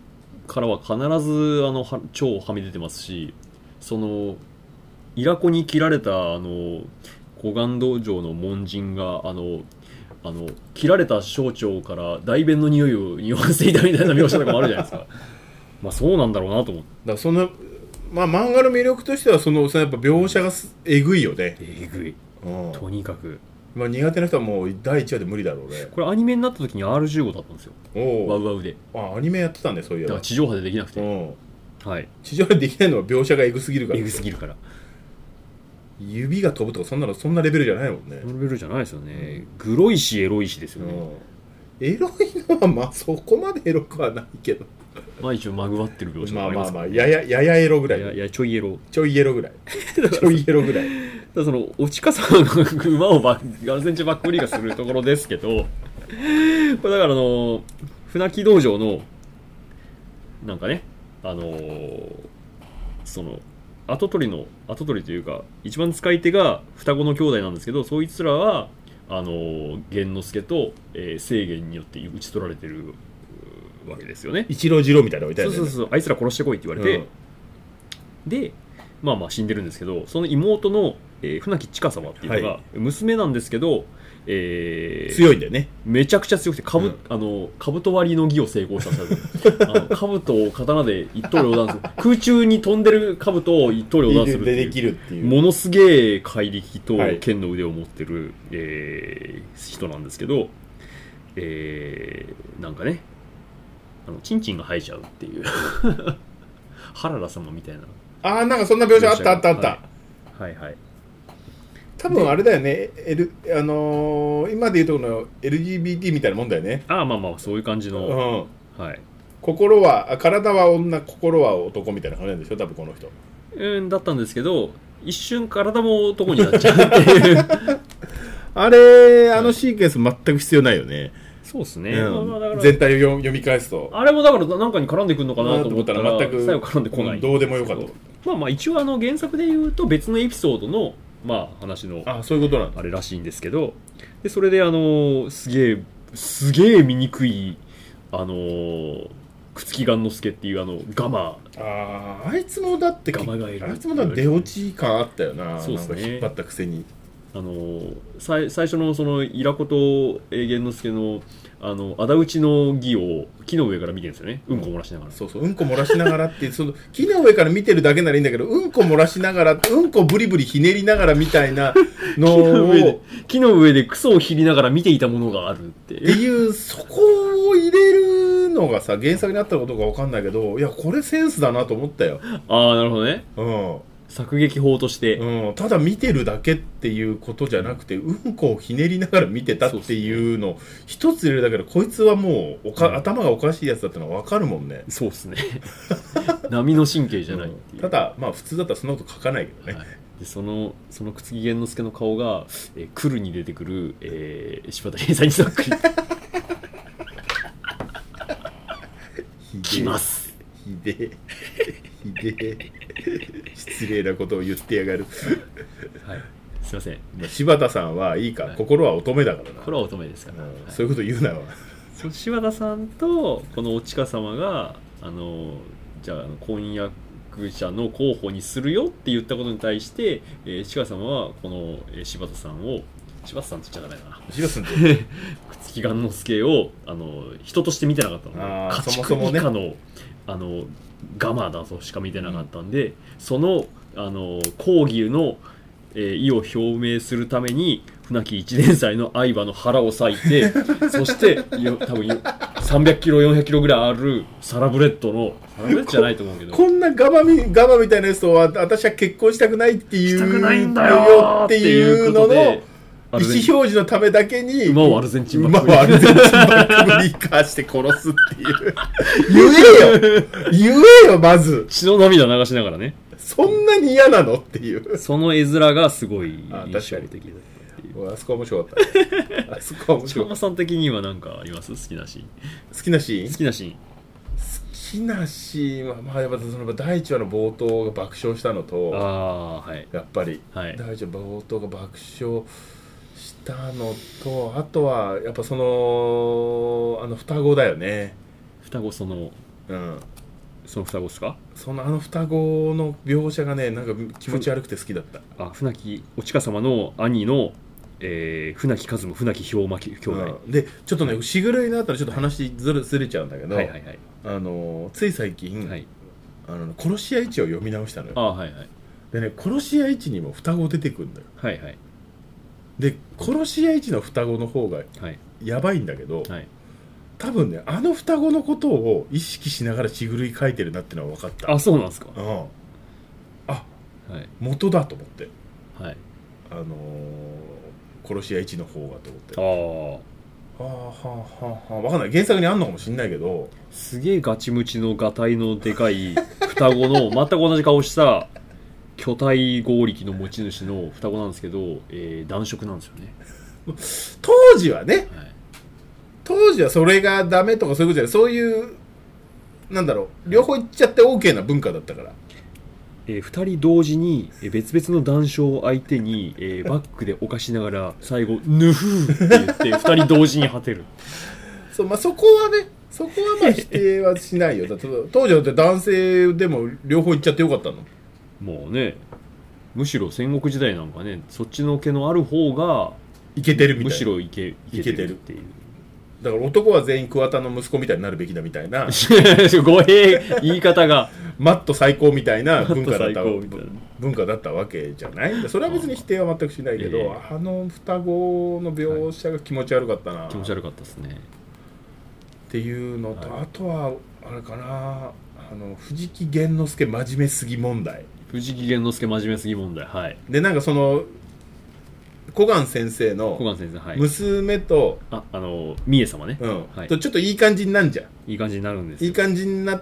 からは必ずあのは腸をはみ出てますし、そのイラコに切られたあの護岸道場の門人があのあの切られた小腸から大便の匂いを匂わせていたみたいな描写とかもあるじゃないですか。まあそうなんだろうなと思って。 だからそのまあ漫画の魅力としてはそのそのやっぱ描写がえぐいよね。 えぐい、うん、とにかく。 まあ、苦手な人はもうだいいちわで無理だろうね。 これアニメになった時に アールじゅうご だったんですよ。おワウワウで。 あ、アニメやってたんで、そういえば。 だから地上波でできなくて、 はい、地上波でできないのは描写がエグすぎるから。 エグすぎるから。 指が飛ぶとかそんなのそんなレベルじゃないもんね。 そのレベルじゃないですよね。グロいしエロいしですよね。 エロいのはまあそこまでエロくはないけど。 まあ一応まぐわってる描写がありますから、ね、 まあまあまあややややエロぐらい。 ややちょいエロ。 ちょいエロぐらい。ちょいエロぐらい。 だからそのお近さが馬をガルセンチバックリーガするところですけど、これだからあの船木道場のなんかね、あのー、その跡取りの跡取りというか一番使い手が双子の兄弟なんですけど、そいつらはあのー、玄之介と、えー、正玄によって討ち取られてるわけですよね。 一郎二郎みたいなのがいたよね。 そうそうそう、あいつら殺してこいって言われて、うん、でまあまあ死んでるんですけど、その妹の、えー、船木千佳様っていうのが、はい、娘なんですけど、えー、 強いんだよね。めちゃくちゃ強くてかぶ、うん、あの兜割りの儀を成功させる。あの兜を刀で一刀両断する。空中に飛んでる兜を一刀両断するっていう。 できるっていう。 ものすげえ怪力と剣の腕を持ってる、はい、えー、人なんですけど、えー、なんかね、あのチンチンが生えちゃうっていう原田様みたいな。 ああ、なんかそんな描写あったあったあった。 はい、はいはい。 多分あれだよね、L、あのー、今でいうとこの エルジービーティー みたいなもんだよね。 ああ、まあまあそういう感じの、 うん、 はい。 心は体は女、心は男みたいな感じなんでしょ、多分この人。 うんだったんですけど、一瞬体も男になっちゃうっていうあれ、あのシーケンス全く必要ないよね。 そうですね、 うんまあ、だから全体を読み返すとあれもだから何かに絡んでくるのかなと思ったら全く最後絡んでこない、 うん、どうでもよかった。 まあまあ一応あの原作で言うと別のエピソードのまあ話のあそういうことなんあれらしいんですけど、でそれであのすげえすげえ醜いあの朽木雁之助っていうあのガマああいつもだってガマがいるあいつもだって出落ち感あったよな。 そうですね、 なんか引っ張ったくせにあの最最初のそのイラコと玄之介のあの仇討ちの儀を木の上から見てるんですよね。うんこ漏らしながら、 うん、そうそううんこ漏らしながらってその木の上から見てるだけならいいんだけどうんこ漏らしながらうんこブリブリひねりながらみたいなのを木の上で木の上でクソをひりながら見ていたものがあるってっていうそこを入れるのがさ原作にあったことか分かんないけどいやこれセンスだなと思ったよ。 ああなるほどね。 うん作劇法として、 うん、ただ見てるだけっていうことじゃなくてうんこをひねりながら見てたっていうのを一つ入れるだけでこいつはもうおか、うん、頭がおかしいやつだってのは分かるもんね。 そうですね波の神経じゃないっていう、 うん、ただまあ普通だったらそんなこと書かないけどね、はい、 でそのその朽木玄之介の顔が、えー、来るに出てくる、えー、柴田英さんにそっくり来ますひでえひでえ失礼なことを言ってやがるはいすいません、 まあ、柴田さんはいいか、はい、心は乙女だからな。 心は乙女ですから、 うんはい、そういうこと言うなよそ柴田さんとこのおちか様があのじゃあ婚約者の候補にするよって言ったことに対して、えー、ちか様はこの、えー、柴田さんを柴田さんって言っちゃダメだな柴田さんって朽木雁之助をあの人として見てなかったので家畜以下の、ね、あのガマだとしか見てなかったんで、うん、そのあの抗議の、えー、意を表明するために船木一年祭の相葉の腹を裂いてそして多分さんびゃくキロよんひゃくキロぐらいあるサラブレッドのサラブレッドじゃないと思うけどこ, こんなガマみガマみたいなやつとは私は結婚したくないっていうしたくないんだよっていうのの意思表示のためだけに馬をアルゼンチンバック馬をアルゼンチンバックブリーカーして殺すっていう言えよ言えよまず血の涙流しながらねそんなに嫌なのっていうその絵面がすごい印象的だったっていうあそこ面白かったあそこ面白かった。 ちゃんまさん的には何かあります？好きなシーン好きなシーン好きなシーン好きなシーンは、まあ、やっぱそのだいいちわの冒頭が爆笑したのとあ、はい、 やっぱり、はい、だいいちわ冒頭が爆笑したのとあとはやっぱそのあの双子だよね。 双子そのうんその双子ですか？ そのあの双子の描写がねなんか気持ち悪くて好きだった。 あ、船木お親様の兄の、えー、船木一馬船木氷馬兄弟、 うん、でちょっとねしぐるいのあったらちょっと話ずれ、ずれちゃうんだけど、はいはいはい、あのつい最近、はい、あの殺し屋一を読み直したのよ。 あ、はいはい、 でね殺し屋一にも双子出てくるんだよ。 はいはい、 で殺し屋一の双子の方がやばいんだけど、はい、多分ねあの双子のことを意識しながらしぐるい書いてるなってのは分かった。 あ、そうなんですか。 うん、あ、はい、元だと思って、 はい、 あのー、殺し屋一の方がと思って。ああ、はあはあはあ、分かんない、原作にあんのかもしんないけど、 すげえガチムチのガタイのでかい双子の全く同じ顔した巨体合力の持ち主の双子なんですけど、えー、男色なんですよね。 当時はね、はい、当時はそれがダメとかそういうことじゃない、そういうなんだろう、両方いっちゃって OK な文化だったから、 えー、ふたり同時に別々の談笑を相手に、えー、バックで犯しながら最後ヌフーって言ってふたり同時に果てる。 そう、まあ、そこはね、そこはまあ否定はしないよ。だって当時だって男性でも両方いっちゃってよかったの。 もうね、むしろ戦国時代なんかね、そっちの毛のある方がイケてるみたいな、 むしろイケ、イケてるっていう。 だから男は全員桑田の息子みたいになるべきだみたいな語弊、言い方がマット最高みたいな文化だった文化だったわけじゃない。それは別に否定は全くしないけど、えー、あの双子の描写が気持ち悪かったな、はい、 気持ち悪かったですねっていうのと、はい、あとはあれかな、あの藤木玄之介真面目すぎ問題。 藤木玄之介真面目すぎ問題、はい。 でなんかその小雁先生の娘と、 はい、ああの三重様ね、 うん、はい、とちょっといい感じになるじゃん。 いい感じになるんですよ。 いい感じになって、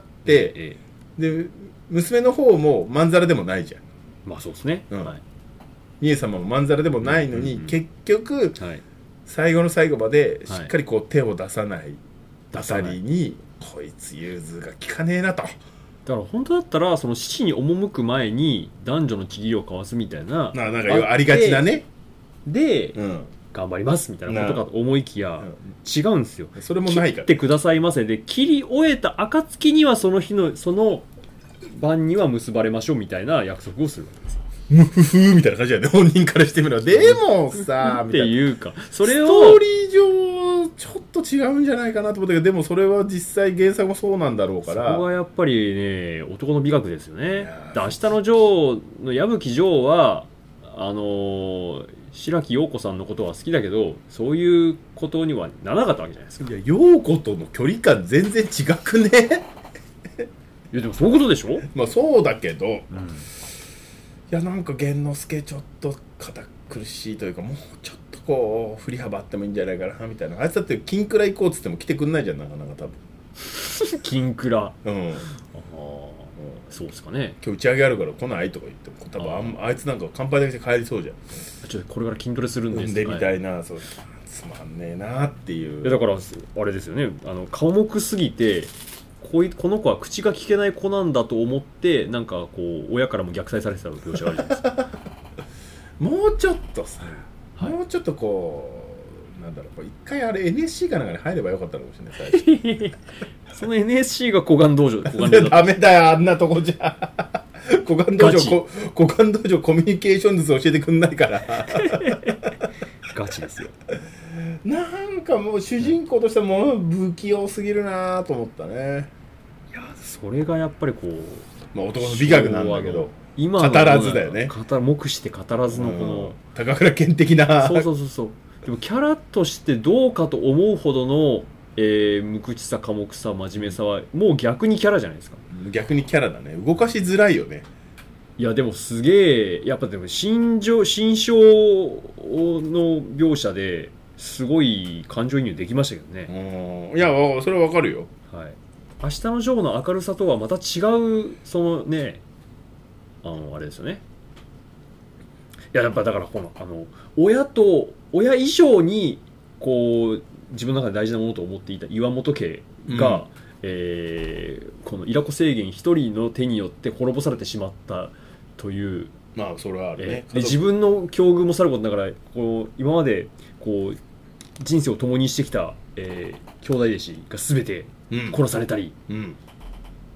ええ、で娘の方もまんざらでもないじゃん。 まあそうですね、うん、はい、 三重様もまんざらでもないのに、うんうん、結局、はい、最後の最後までしっかりこう手を出さないあたりに、こいつ融通が利かねえなと。 だから本当だったらその死に赴く前に男女の契りを交わすみたいな、 ななんかありがちなね、 で、うん、頑張りますみたいなことかと思いきや、うん、違うんですよ。 それもないから、 切ってくださいませで切り終えた暁にはその日のその晩には結ばれましょうみたいな約束をするわけです。 ムフフみたいな感じだよね、本人からしてみれば。でもさっていうか、それをストーリー上ちょっと違うんじゃないかなと思ったけど、でもそれは実際原作もそうなんだろうから、 そこはやっぱりね男の美学ですよね。明日のジョーの矢吹城はあのー、白木陽子さんのことは好きだけど、そういうことにはならなかったわけじゃないですか。 いや、陽子との距離感全然違くねいやでもそういうことでしょ。 まあそうだけど、うん、いやなんか玄之介ちょっと堅苦しいというか、もうちょっとこう振り幅あってもいいんじゃないかなみたいな。あいつだって金倉行こうっつっても来てくんないじゃん、なかなか多分金倉、うん、ああそうですかね。 今日打ち上げあるから来ないとか言っても多分 あ, あいつなんか乾杯だけして帰りそうじゃん。 ちょっとこれから筋トレするんです、 んでみたいな、はい、そうつまんねえなっていう。 いやだからあれですよね、あの寡黙すぎてこ, いこの子は口が聞けない子なんだと思ってなんかこう親からも虐待されてた描写があるじゃないですかもうちょっとさ、はい、もうちょっとこうなんだろう、一回あれ エヌエスシー かなんかに入ればよかったのかもしれない最初その エヌエスシー が小雁道場ダメだよあんなとこじゃ小雁道場小雁道場コミュニケーション術教えてくんないからガチですよ。 なんかもう主人公としてはもう不器用すぎるなと思ったね。 いやそれがやっぱりこう、 まあ、男の美学なんだけど今語らずだよね。 目して語らずのこの、うん、 高倉健的なそうそうそうそう。でもキャラとしてどうかと思うほどの、えー、無口さ寡黙さ真面目さはもう逆にキャラじゃないですか。 逆にキャラだね。動かしづらいよね。 いやでもすげえやっぱでも心情心象の描写ですごい感情移入できましたけどね。 うん、いやそれはわかるよ。 はい。明日のジョーの明るさとはまた違うそのねあのあれですよね。いややっぱだからこのあの親と親以上にこう自分の中で大事なものと思っていた岩本家が、うんえー、このイラコ制限一人の手によって滅ぼされてしまったという、 まあそれはあるね、 えー、で自分の境遇もさることながらこう今までこう人生を共にしてきた、えー、兄弟弟子が全て殺されたり、うんうん、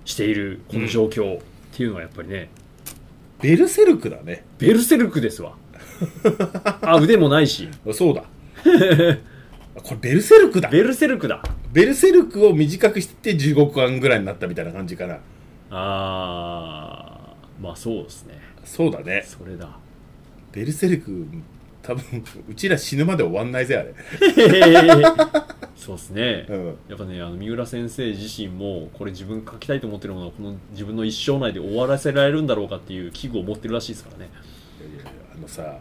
しているこの状況っていうのはやっぱりね、 うん、ベルセルクだね。 ベルセルクですわあ、腕もないしそうだこれベルセルクだ。 ベルセルクだ。 ベルセルクを短くしてじゅうごかんぐらいになったみたいな感じかな。 あー、まあそうですね。 そうだね。 それだ。 ベルセルク多分うちら死ぬまで終わんないぜあれそうですね、 うん、 やっぱね、あの三浦先生自身もこれ自分書きたいと思ってるものはこの自分の一生内で終わらせられるんだろうかっていう危惧を持ってるらしいですからね。 いやいやあのさ、はい、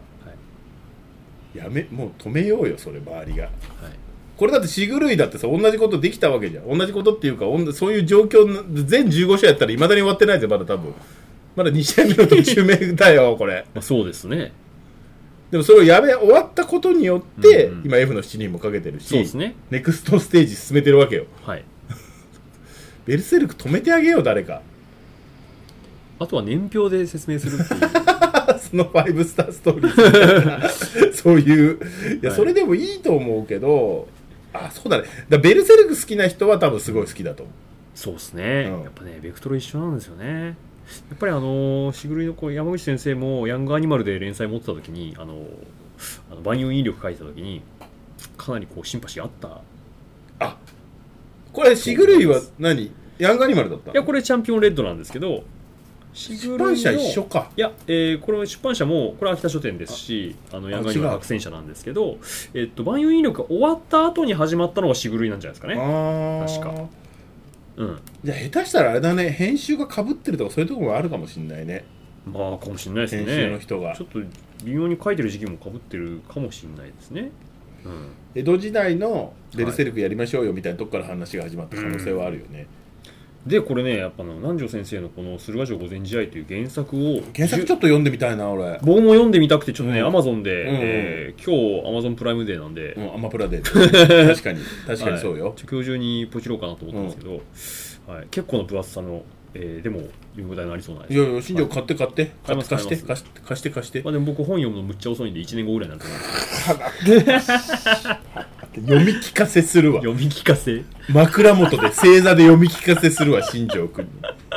やめもう止めようよそれ周りが、はい、これだってシグルイだってさ同じことできたわけじゃん。同じことっていうかそういう状況全じゅうご試合やったらいまだに終わってないぜまだ。多分まだに試合目の途中目だよこれまあそうですね。 でもそれをやめ終わったことによって、うんうん、今 エフ のしちにんもかけてるし、 そうですね、 ネクストステージ進めてるわけよ。 はいベルセルク止めてあげよう誰か。 あとは年表で説明するっていうそのファイブスターストーリーそういういや、はい、それでもいいと思うけど、あ、そうだね。だベルセルク好きな人は多分すごい好きだと思う。 そうですね、うん、やっぱねベクトル一緒なんですよね。やっぱりあのしぐるいの子山口先生もヤングアニマルで連載持ってた時にあのあの万有引力書いてた時にかなりこうシンパシーあった。 あ、これしぐるいは何ヤングアニマルだったの？ いやこれチャンピオンレッドなんですけど、 出版社一緒か。 いや、えー、これ出版社もこれは秋田書店ですし、あのヤングアニマル白戦車なんですけど、えっと万有引力が終わった後に始まったのがしぐるいなんじゃないですかね。あ確か。うん、 じゃあ下手したらあれだね、編集が被ってるとかそういうところもあるかもしれないね。 まあかもしれないですね。 編集の人がちょっと微妙に書いてる時期も被ってるかもしれないですね、うん、 江戸時代のベルセルクやりましょうよみたいなとこから話が始まった可能性はあるよね、 うん、でこれねやっぱの南條先生のこの駿河城御前試合という原作を原作ちょっと読んでみたいな。俺僕も読んでみたくてちょっとね、 うん、 アマゾンで、 うんうんえー、今日アマゾンプライムデーなんで、 うん、アマプラデー確かに確かにそうよ、はい、 今日中にポチろうかなと思ったんですけど、うんはい、結構の分厚さの、えー、でも読む題のありそうなんです。 いやいや新庄買って買って買って貸して貸して貸して貸して、 まあ、でも僕本読むのむっちゃ遅いんでいちねんごぐらいになると思うんです読み聞かせするわ。 読み聞かせ枕元で正座で読み聞かせするわ新庄君に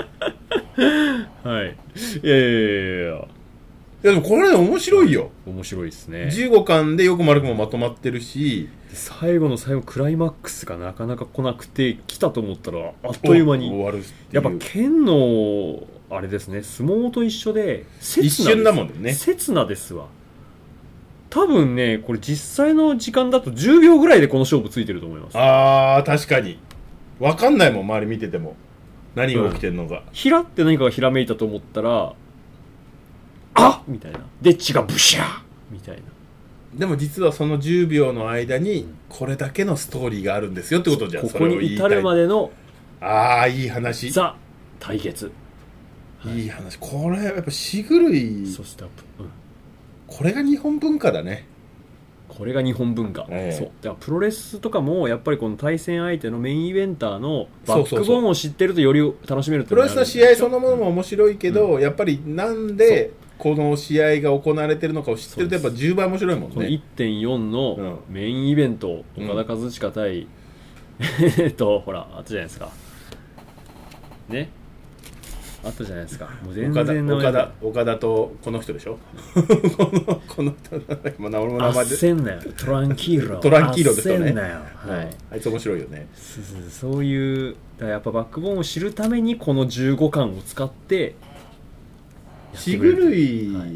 はいいやいやいやいやいやでもこれ面白いよ。 面白いですね。 じゅうごかんでよく丸くもまとまってるし、 最後の最後クライマックスがなかなか来なくて来たと思ったらあっという間に終わる。 やっぱ剣のあれですね、相撲と一緒で一瞬だもんね。 刹那ですわ。多分ねこれ実際の時間だとじゅうびょうぐらいでこの勝負ついてると思います。 あー確かに分かんないもん周り見てても何が起きてるのか、うん、 ひらって何かがひらめいたと思ったらあみたいなで血がブシャーみたいな。 でも実はそのじゅうびょうの間にこれだけのストーリーがあるんですよってことじゃん。 ここに至るまでのああいい話、 ザ対決、 いい話。これやっぱしぐるい、 そして、うん、 これが日本文化だね。 これが日本文化、えー、そうだからプロレスとかもやっぱりこの対戦相手のメインイベンターのバックボーンを知ってるとより楽しめるっていうのがあるんですよ。プロレスの試合そのものも面白いけど、うん、やっぱりなんでこの試合が行われてるのかを知ってるとやっぱじゅうばい面白いもんね。 この いってんよん のメインイベント、うん、岡田和親対、うん、えっとほらあったじゃないですかね、あったじゃないですか。もう全然名前岡田岡田とこの人でしょこのこの人も名前であっせんなよトランキーロトランキーロですよね。 はい、 あいつ面白いよね。 そう、そういうだからやっぱバックボーンを知るためにこのじゅうごかんを使ってしぐるい、はい、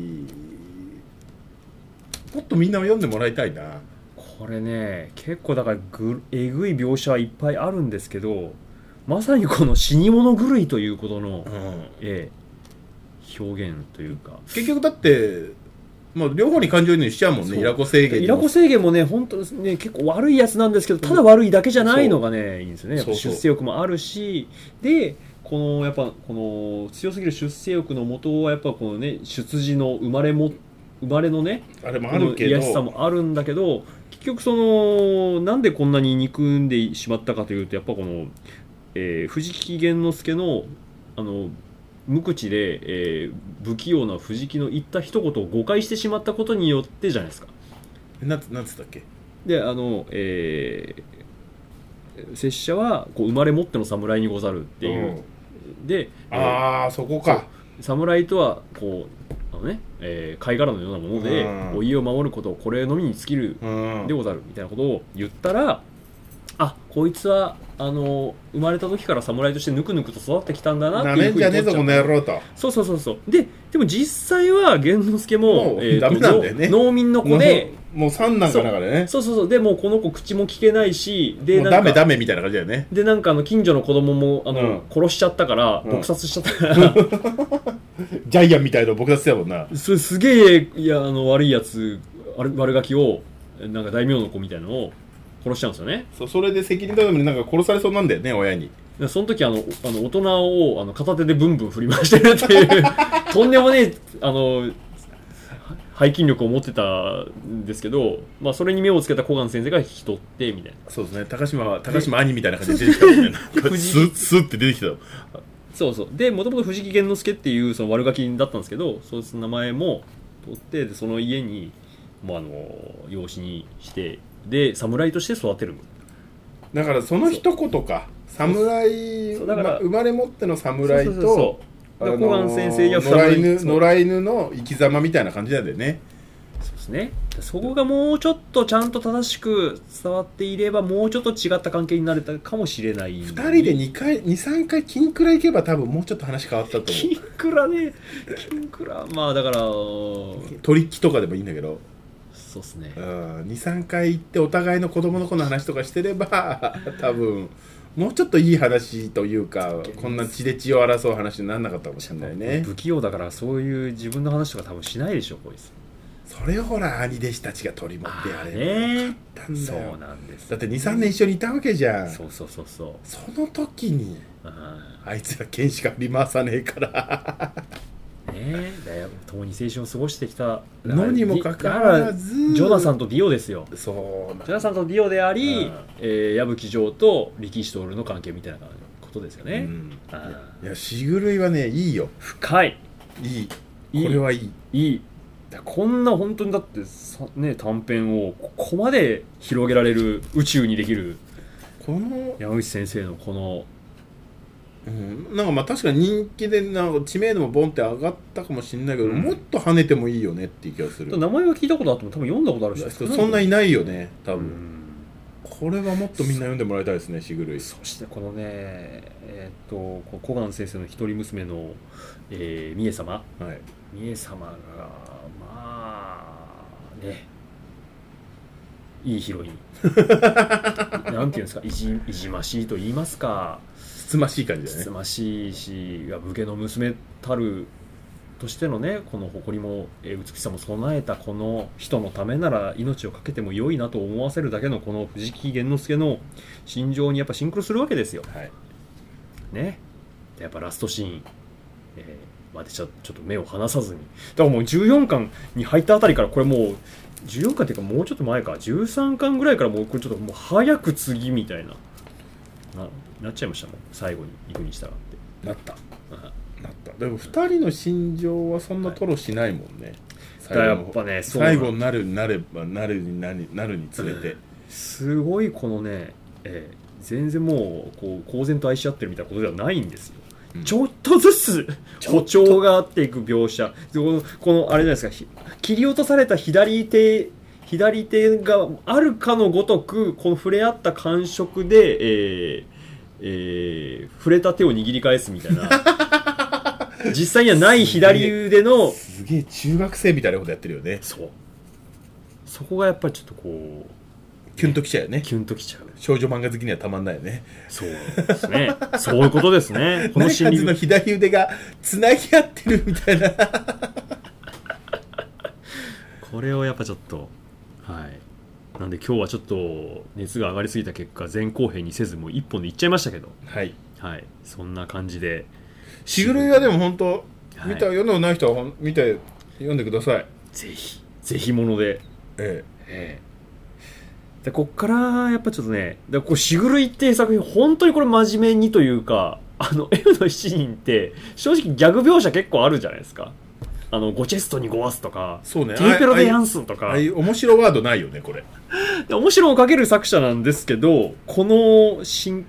もっとみんな読んでもらいたいな。 これね結構だからぐえぐい描写はいっぱいあるんですけど、まさにこの死に物狂いということの、うんええ、表現というか結局だって、まあ、両方に感情移入しちゃうもんね。イラコ制限イラコ制限もね本当ね結構悪いやつなんですけど、ただ悪いだけじゃないのがねいいんですよね。やっぱ出世欲もあるし、でこのやっぱこの強すぎる出世欲の元はやっぱこのね出自の生まれも生まれのねあれもあるけど癒しさもあるんだけど、結局そのなんでこんなに憎んでしまったかというとやっぱこの、えー、藤木玄之介のあの無口で、えー、不器用な藤木の言った一言を誤解してしまったことによってじゃないですか。 ななんつったっけ。 であの、えー、拙者はこう生まれ持っての侍にござるっていうでああ、えー、そこか。 侍とはこうあのね、えー、貝殻のようなもので、うん、お家を守ることをこれのみに尽きるでござる、みたいなことを言ったら、あ、こいつはあの生まれた時から侍としてぬくぬくと育ってきたんだなっていうふうになめんじゃねえぞこの野郎と。 そうそうそうそう。ででも実際は源之助ももう、えー、ダメなんだよね。 農民の子でもう三男かなんかでね。 そうそうそう。でもうこの子口も聞けないし、でもうダメダメみたいな感じだよね。 でなんかあの近所の子供もあの、うん、殺しちゃったから、うん、撲殺しちゃったから、 ジャイアンみたいな撲殺やもんな。 それすげえいやあの悪いやつ悪ガキをなんか大名の子みたいなのを殺しちゃうんですよね。 そう、それで責任頼みになんか殺されそうなんだよね、親に。 その時あのあの大人をあの片手でブンブン振り回してるっていうとんでもねえあの背筋力を持ってたんですけど、まあ、それに目をつけた小雁先生が引き取ってみたいな。 そうですね、高島は高島兄みたいな感じで出てきたもんね。スッスッって出てきた。 そうそう。でもともと藤木源之助っていうその悪ガキだったんですけど、そういう名前も取ってでその家にもうあの養子にしてで侍として育てる。 だからその一言か、侍、だから生まれ持っての侍と小雁先生や野良犬野良犬の生き様みたいな感じなんだよね。 そうですね。そこがもうちょっとちゃんと正しく伝わっていればもうちょっと違った関係になれたかもしれない。 ふたりでにかいにさんかい金蔵行けば多分もうちょっと話変わったと思う。 金蔵ね、金蔵まあだから取引とかでもいいんだけど。 そうですね。 にさんかい行ってお互いの子供の子の話とかしてれば多分もうちょっといい話というか、こんな血で血を争う話にならなかったかもしれないね。 不器用だからそういう自分の話とか多分しないでしょこいつ。 それをほら兄弟子たちが取り持ってやればよかったんだよ。 そうなんです、ね、 だって にさんねん一緒にいたわけじゃん。 そうそうそうそう。 その時にあいつら剣しか振り回さねえからねえ、だよ共に青春を過ごしてきたのにもかかわらずジョナサンとディオですよ。 そうジョナサンとディオであり、えー、矢吹城と力士徹の関係みたいなことですよね、うん、 あいやしぐるいはねいいよ。 深いいいこれはいいいいこんな本当にだってさ、ね、短編をここまで広げられる宇宙にできるこの山口先生のこのうん、なんかまあ確かに人気でなんか知名度もボンって上がったかもしれないけど、うん、もっと跳ねてもいいよねっていう気がする。 名前は聞いたことあっても多分読んだことある人そんないないよね多分、うん、これはもっとみんな読んでもらいたいですねしぐるい。 そしてこのねえー、っと小雁先生の一人娘の、えー、三重様、はい、三重様がまあねいいヒロインなんていうんですか いじ, いじましいと言いますかつつましい感じだね。 つつましいし武家の娘たるとしてのねこの誇りも美しさも備えたこの人のためなら命を懸けても良いなと思わせるだけのこの藤木源之助の心情にやっぱシンクロするわけですよ、はいね、でやっぱラストシーン、えー、までちょ、ちょっと目を離さずにだからもうじゅうよんかんに入ったあたりからこれもうじゅうよんかんっていうかもうちょっと前かじゅうさんかんぐらいからもうこれちょっともう早く次みたいなななっちゃいましたもん最後に行くにしたらってなった、うん、なったでもふたりの心情はそんな吐露しないもんね、 はい、だやっぱね最後になるなればなるになるなるにつれて、 すごいこのね、えー、全然もうこう公然と愛し合ってるみたいなことではないんですよ、うん、ちょっとずつ歩調があっていく描写このあれじゃないですか切り落とされた左手左手があるかのごとくこの触れ合った感触で、えーえー、触れた手を握り返すみたいな実際にはない左腕のすげえ中学生みたいなことやってるよね。 そうそこがやっぱりちょっとこうキュンときちゃうよね。 キュンときちゃう少女漫画好きにはたまんないよね。 そうですねそういうことですね。 この心理の左腕がつなぎ合ってるみたいなこれをやっぱちょっとはいなんで今日はちょっと熱が上がりすぎた結果前後編にせずもう一本でいっちゃいましたけどはい、はい、そんな感じでしぐるいはでも本当、はい、見た読んでもない人は見て読んでください。 ぜひぜひものでええええでこっからやっぱちょっとねでこうしぐるいっていう作品本当にこれ真面目にというかあの F のしちにんって正直ギャグ描写結構あるじゃないですか。あのゴチェストにゴワスとかそう、ね、 テーペロでヤンスンとかああいう面白ワードないよねこれ面白をかける作者なんですけどこの新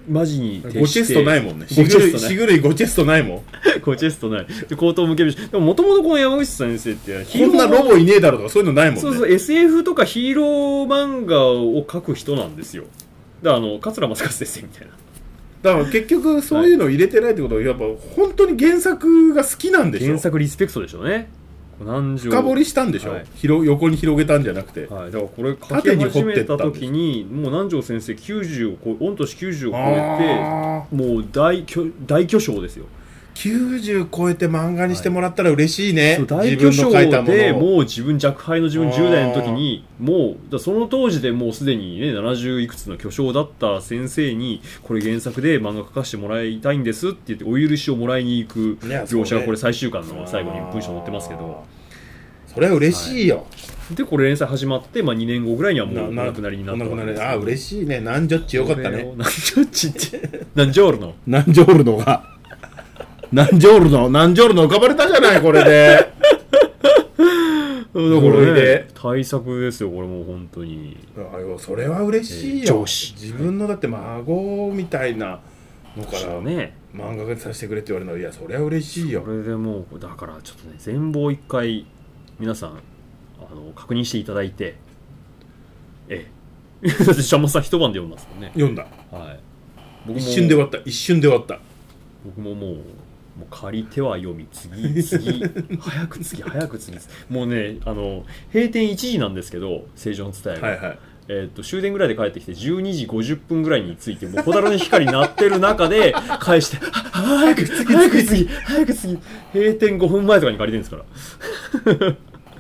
マジに徹してごチェストないもんね。しぐるいしぐるいごチェストないもん。 ごチェストないで口頭向けるし、でももともとこの山口先生ってこんなロボいねえだろとかそういうのないもんね。 そうそう エスエフ とかヒーロー漫画を描く人なんですよ。だからあの桂正和先生みたいな。 だから結局そういうのを入れてないってことはやっぱ本当に原作が好きなんでしょ。 原作リスペクトでしょうね。 深掘りしたんでしょ、はい、広横に広げたんじゃなくて、 はい、だからこれ書き始めた時にもう南條先生きゅうじゅうを超え御年きゅうじゅうを超えてもう 大, 大巨匠ですよ。 きゅうじゅう超えて漫画にしてもらったら嬉しいね、 はい、大巨匠でもう自分若輩の自分じゅう代の時にもうだその当時でもうすでに、ね、ななじゅういくつの巨匠だった先生にこれ原作で漫画描かせてもらいたいんですって言ってお許しをもらいに行く描写がこれ最終巻の最後に文章載ってますけど、 それは嬉しいよ、はい、でこれ連載始まって、まあ、にねんごぐらいにはもうお亡くなりになったわけです。 ああ嬉しいね。なんじょっちよかったね。 なんじょっちってなんじょーるのなんじょーるのがなんじょーるのなんじょーるの浮かばれたじゃないこれでだからね対策ですよこれもう本当に。 あよそれは嬉しいよ、えー、上司自分のだって孫みたいなのからね漫画家にさせてくれって言われるのはいやそれは嬉しいよ。 それでもうだからちょっとね全貌一回皆さんあの確認していただいて、ええだってシャモさん一晩で読んだんですもんね。 読んだ、 はい、 僕も一瞬で終わった一瞬で終わった。 僕ももうもう借りては読み次次早く次早く次もうねあの閉店いちじなんですけど成城の伝えが、はいはい、えー、と終電ぐらいで帰ってきてじゅうにじごじゅっぷんぐらいに着いてもう小樽の光になってる中で返して早く次早く次早く次閉店ごふんまえとかに借りてるんですから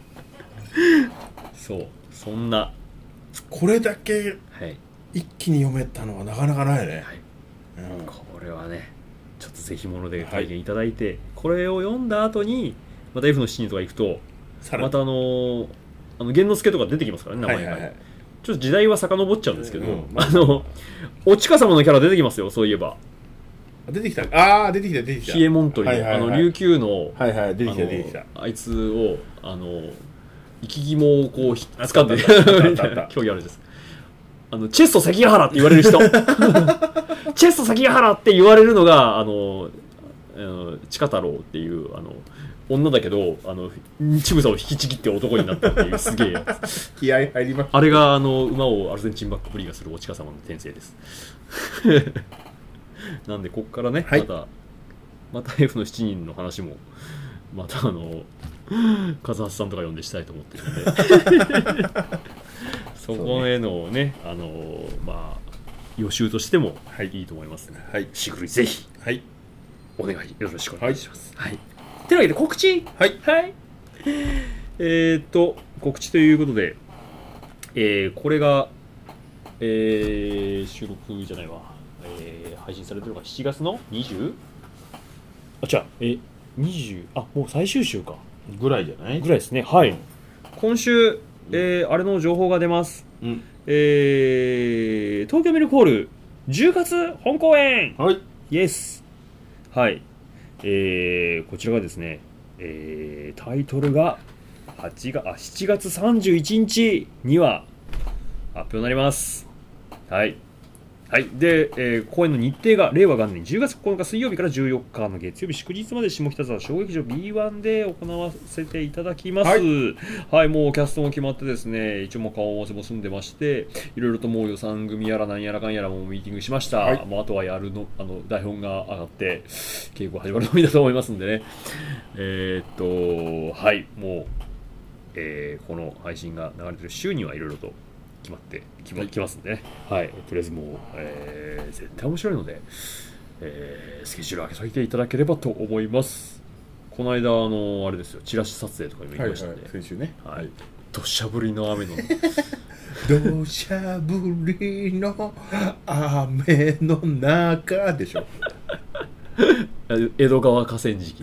そうそんなこれだけ一気に読めたのはなかなかないね、 はい、うん、これはねちょっとぜひもので体験いただいて、はい、これを読んだ後にまた F のしちにんとか行くとまたあのあの玄之介とか出てきますからね名前が、はいはいはい、ちょっと時代は遡っちゃうんですけど、うん、あのおちか様のキャラ出てきますよ。そういえば出てきた。ああ出てきた出てきた。 冷えもんという、はいはいはい、あの琉球の、 はいはい、出てきた出てきた。 あいつをあの生き肝をこう掴んで競技あるんです。あのチェスト関ヶ原って言われる人チェスト関ヶ原って言われるのがあのチカ太郎っていうあの女だけどあの乳房を引きちぎって男になったっていうすげえやつ気合入ります。 あれがあの馬をアルゼンチンバックブリーガするおちか様の転生ですなんでここからね、はい、またまた F のしちにんの話もまたあの和橋さんとか呼んでしたいと思ってるのでそこへのね、あのまあ予習としてもいいと思いますね。はい、しぐるいぜひ、はい、お願いよろしくお願いします。はい。はい、というわけで告知、はい、はい、えー、っと告知ということで、えー、これが、えー、収録じゃないわ、えー、配信されてるのがしちがつのにじゅう？あ、違う、え、にじゅう、あ、もう最終週かぐらいじゃないぐらいですね。はい。今週えー、あれの情報が出ます、うん、えー、東京ミルクホールじゅうがつ本公演、はい、イエス、はい、えー、こちらがですね、えー、タイトルがはちがあしちがつさんじゅういちにちには発表になります。はい、はい、で、えー、公演の日程が令和元年じゅうがつここのか水曜日からじゅうよっかの月曜日祝日まで下北沢小劇場 ビーワン で行わせていただきます。はい、はい、もうキャストも決まってですね、一応もう顔合わせも済んでまして、いろいろともう予算組やらなんやらかんやらもミーティングしました。はい、もうあとはやるのあの台本が上がって稽古始まるのみだと思いますんでね。えー、っとはいもう、えー、この配信が流れてる週にはいろいろと決まってき ま,、はい、きますんでね、はい、とりあえずもう、えー、絶対面白いので、えー、スケジュール開けさせていただければと思います。この間あのあれですよ、チラシ撮影とかにも行きましたんで、はいはい、 先週ね、 はい、土砂降りの雨の土砂降りの雨の中でしょ江戸川河川敷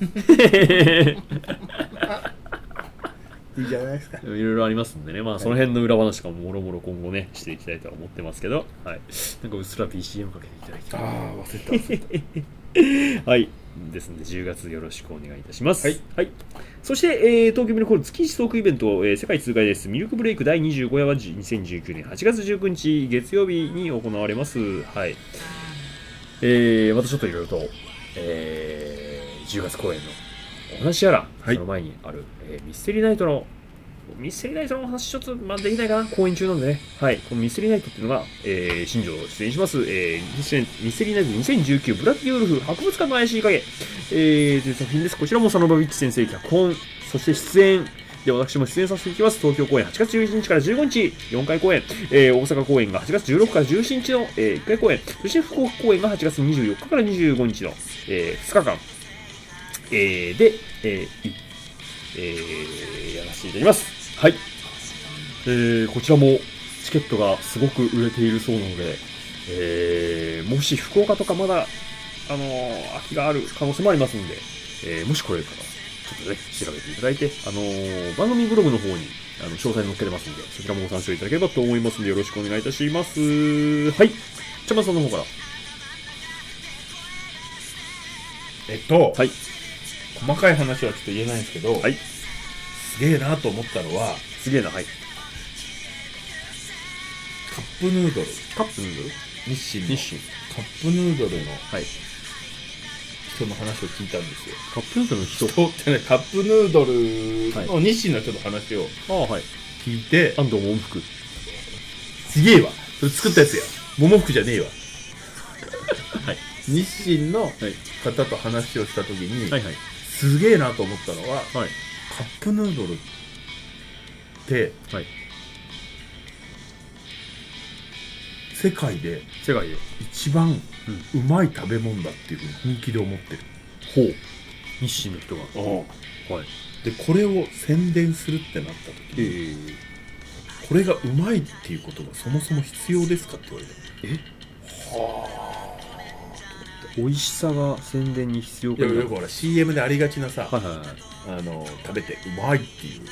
いいじゃないですか。いろいろありますんでね、まあ、その辺の裏話とかももろもろ今後ねしていきたいとは思ってますけど、はい、なんかうっすら ビーシーエム かけていただいて、 ああ忘れた忘れたはいですのでじゅうがつよろしくお願いいたします。はい、はい、そして、えー、東京ミルクホール月一トークイベント、えー、世界通過ですミルクブレイクだいにじゅうご夜はにせんじゅうきゅうねんはちがつじゅうくにち月曜日に行われます。はい、 えー、またちょっといろいろと、えー、じゅうがつ公演のお話やら、はい、その前にある、えー、ミステリーナイトのミステリーナイトの話ちょっと、まあ、できないかな、公演中なんでね。はい。このミステリーナイトっていうのが、えー、新庄出演します、えー、ミステリーナイトにせんじゅうきゅうブラックウルフ博物館の怪しい影、えー、という作品です。こちらもサノバビッチ先生脚本、そして出演で私も出演させていただきます。東京公演はちがつじゅういちにちからじゅうごにち、よんかい公演、えー、大阪公演がはちがつじゅうろくからじゅうしちにちの、えー、いっかい公演、そして福岡公演がはちがつにじゅうよっかからにじゅうごにちの、えー、ふつかかん、えー、で、えーえー、やらせていただきます。はい。えー、こちらもチケットがすごく売れているそうなので、えー、もし福岡とかまだ、あのー、空きがある可能性もありますので、えー、もし来れる方、ちょっとね、調べていただいて、あのー、番組ブログの方にあの詳細載っけてますので、そちらもご参照いただければと思いますので、よろしくお願いいたします。はい。茶間さんの方から。 えっと、 はい。 細かい話はちょっと言えないんですけど、 はい。 すげえなと思ったのは、 すげえな、はい。 カップヌードル。 カップヌードル日清の。 日清。 カップヌードルの、 はい。 人の話を聞いたんですよ。 カップヌードルの人人ってね、カップヌードルの日清の人の話を聞いて、 安藤桃福。 すげえわ。それ作ったやつや。桃福じゃねえわ。 はい。 日清の方と話をしたときに、 はいはい、 すげえなと思ったのは、 はい、 カップヌードルって、はい、世界で世界で一番うまい食べ物だっていうふうに本気で思ってる。 ほう。日清の人が。 ああ、はい。でこれを宣伝するってなった時に、えー、これがうまいっていうことがそもそも必要ですかって言われた。え？はあ。美味しさが宣伝に必要か。 いやよくほら シーエム でありがちなさ、 はいはいはい、 あの食べてうまいっていう。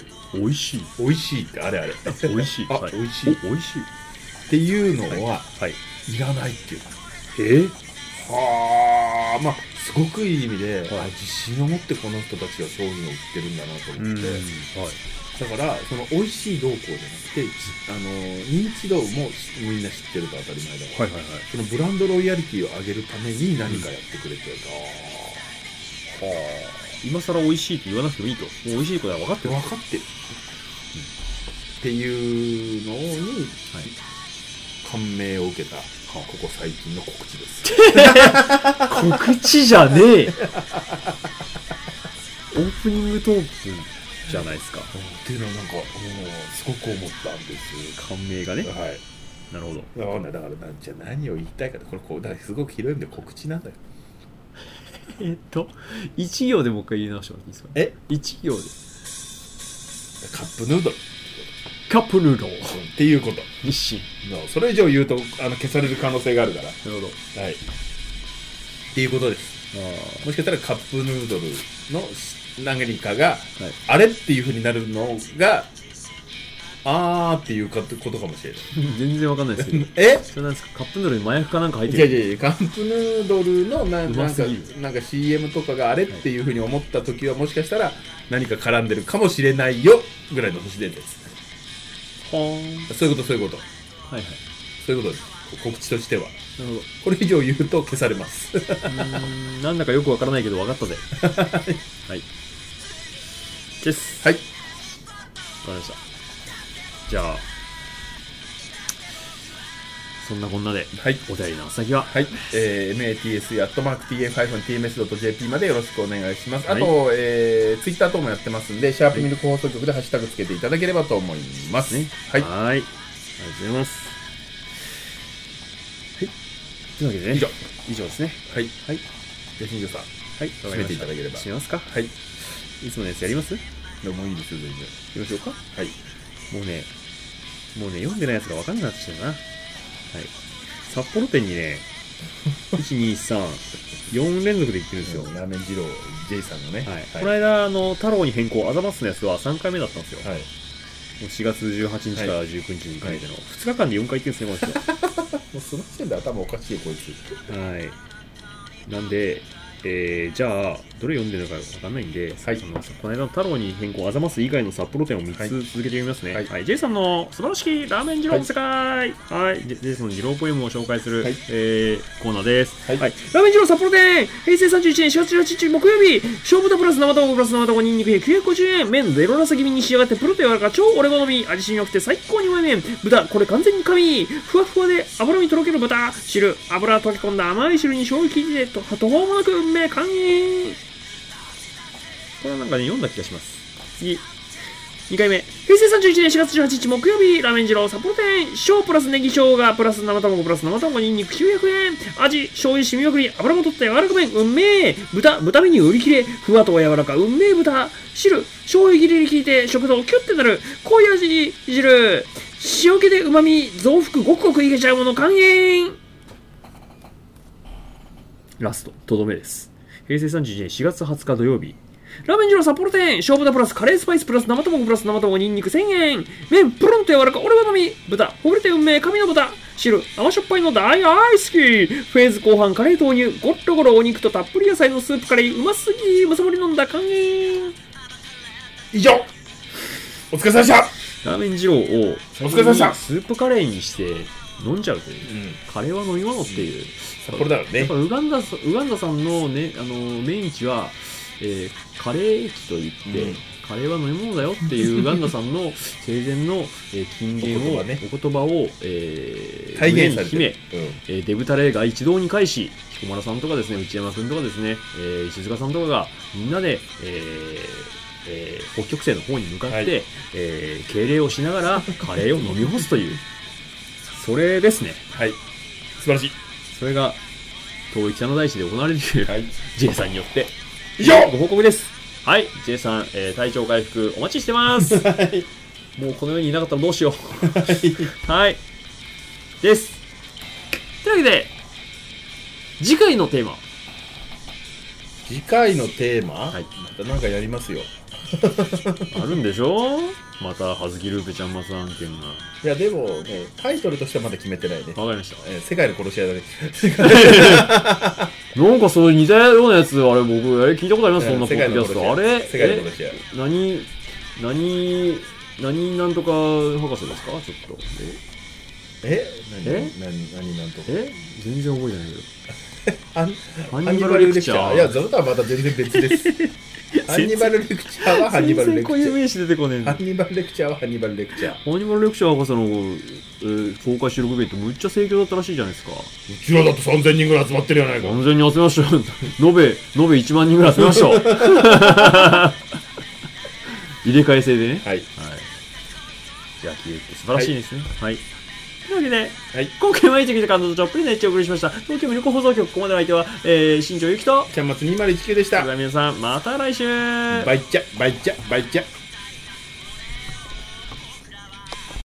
美味しい。 美味しいってあれあれ。 美味しい。 あ、はい、美味しい。 美味しい。 っていうのは、はい、いらないっていう。 え？ はあ、まあすごくいい意味で、はい、自信を持ってこの人たちが商品を売ってるんだなと思って、はい、だからその美味しいどうこうじゃなくて、あの認知度もみんな知ってると当たり前だから、はいはいはい、そのブランドロイヤリティを上げるために何かやってくれてるか、 うん、はあ、今更美味しいって言わなくてもいいと、もう美味しいことは分かってる分かってる、うん、っていうのに、はい、感銘を受けたここ最近の告知です告知じゃねえオープニングトークじゃないですか。 っていうのはなんかもうすごく思ったんです。 感銘がね。 はい。 なるほど。 だからなんじゃ何を言いたいかってこれこうだからすごく広い意味で告知なんだよえっと一行でもう一回言い直してもらっていいですか。 え一行でカップヌードルカップヌードルっていうこと。 日清のそれ以上言うとあの消される可能性があるから。なるほど。 はい。っていうことです。あもしかしたらカップヌードルの何かが、はい、あれっていう風になるのがあーっていうことかもしれない全然わかんないですけどえそれなんですか。カップヌードルに麻薬かなんか入ってる。 いやいやいやカップヌードルのななんかなんか シーエム とかがあれっていう風に思った時はもしかしたら何か絡んでるかもしれないよぐらいの都市伝説。はそういうことそういうこと。はいはい。そういうことです。告知としては。なるほど。これ以上言うと消されます。うーんなんだかよくわからないけど分かったぜ。はい。です。 はい。わかりました。じゃあそんなこんなで、はい、お便りの先は、 はい、えー、エムエーティーエス アットマーク ティーエフ ティーエムエス ドット ジェーピー までよろしくお願いします。はい、あと、えー、ツイッター等もやってますんで、シャープミルク放送局でハッシュタグつけていただければと思いますね。はい。 はい。ありがとうございます。はい。というわけでね、 以上。 以上ですね。 はい。はい。じゃあ、新庄さん。はい。締めていただければ。 締めますか。 はい。いつものやつやります？ でもいいですよ、全然。 やりましょうか。 はい。 もうね、もうね、読んでないやつが分かんなくなってきたな。はい。札幌店にね、いち、に、さん、よん連続で行ってるんですよ。 ラーメン二郎 J さんのね。 はい。この間、あの、太郎に変更、アザマスのやつはさんかいめだったんですよ。はい。もうしがつじゅうはちにちからじゅうくにちにかけての、ふつかかんでよんかい行ってるんですね、この人。 もうその時点で頭おかしいよ、こいつ。 はい。なんで、 えー、じゃあどれ読んでるのか分かんないんで、はい、あのこの間の太郎に変更あざます以外の札幌店をみっつ続けてみますね。はいはい、J さんの素晴らしきラーメン二郎の世界、はい、はい、J さんの二郎ポエムを紹介する、はい、えー、コーナーです。はいはい、ラーメン二郎札幌店、平成さんじゅういちねんしがつじゅうはちにち木曜日、小豚プラス生卵プラス生卵ニンニクできゅうひゃくごじゅうえん、麺ゼロラサ気味に仕上がってプロと柔らか超俺好み、味しんよくて最高にうまい麺、豚これ完全に神、ふわふわで脂身とろける豚汁、油溶け込んだ甘い汁に醤油生地でと途方もなく運命還元。これはなんかね読んだ気がします。次にかいめ、平成さんじゅういちねんしがつじゅうはちにち木曜日、ラーメン二郎札幌店、小プラスネギ生姜プラス生卵プラス生卵ニンニクきゅうひゃくえん、味醤油しみまくり油も取った柔らか麺うんめえ、豚豚メニュー売り切れ、ふわと柔らかうんめえ豚汁醤油切りに効いて食堂キュッてなる濃い味汁、塩気でうまみ増幅ごくごくいけちゃうもの還元。ラストとどめです。平成さんじゅういちねんしがつはつか土曜日、ラーメン二郎札幌店、小豚プラスカレースパイスプラス生卵プラス生卵ニンニクせんえん、麺プロンと柔らか俺好み、豚ほぐれて運命神の豚汁甘しょっぱいの大好き、フェーズ後半カレー投入ゴッロゴロお肉とたっぷり野菜のスープカレーうますぎむさぼり飲んだ還元。 以上お疲れ様でした。 ラーメン二郎をお疲れ様でした。 スープカレーにして飲んじゃうという、うん、カレーは飲み物っていう、 札幌だからね。やっぱウガンダウガンダさんのねあのメイン地は、えー、カレー駅といって、うん、カレーは飲み物だよっていうウガンダさんの生前の、えー、金言をお言葉、ね、お言葉を、えー、 体現されてる、うんえー、デブタレが一堂に会し、彦摩呂さんとかですね、内山くんとかですね、えー、石塚さんとかがみんなで、えーえー、北極星の方に向かって、はいえー、敬礼をしながらカレーを飲み干すというそれですね。 はい、素晴らしい。 それが遠い北の大地で行われている、はい、J さんによって以上ご報告です。はい、J さん、えー、体調回復お待ちしてます。はい、もうこの世にいなかったらどうしよう。はい、はい、です。というわけで次回のテーマ次回のテーマ、はい、また何かやりますよ。 あるんでしょまた葉月ルーペちゃんマス案件が。 いやでもねタイトルとしてはまだ決めてないね。 わかりました、 えー、世界の殺し屋だね。 なんかそう似たようなやつあれ僕あれ聞いたことあります、うん、そんなポッドキャスト。あれ世界の殺し屋何何何なんとか博士ですかちょっとええ何何何なんとかえ全然覚えてないけどハンニバルレクチャー。いや、それとはまた全然別です。ハンニバルレクチャーはハンニバルレクチャー。全然固有名詞出てこねえんだ。ハンニバルレクチャーはハンニバルレクチャー。ハンニバルレクチャー博士の、えー、公開収録イベントむっちゃ盛況だったらしいじゃないですか。 うちらだってさんぜんにんぐらい集まってるやないか。 さんぜんにん集めましょう。延べ、延べいちまんにんぐらい集めましょう。入れ替え制でね。はい。はい。野球って素晴らしいですね。はい。はいというわけで、はい、今回毎日来た感動とちょっぷりのエッチをお送りしました。東京ミルク放送局、ここまでの相手は、えー、新庄ゆきと、 ちゃんまつにまるいちきゅうでした。 それでは皆さん、また来週バイチャ、バイチャ、バイチャ。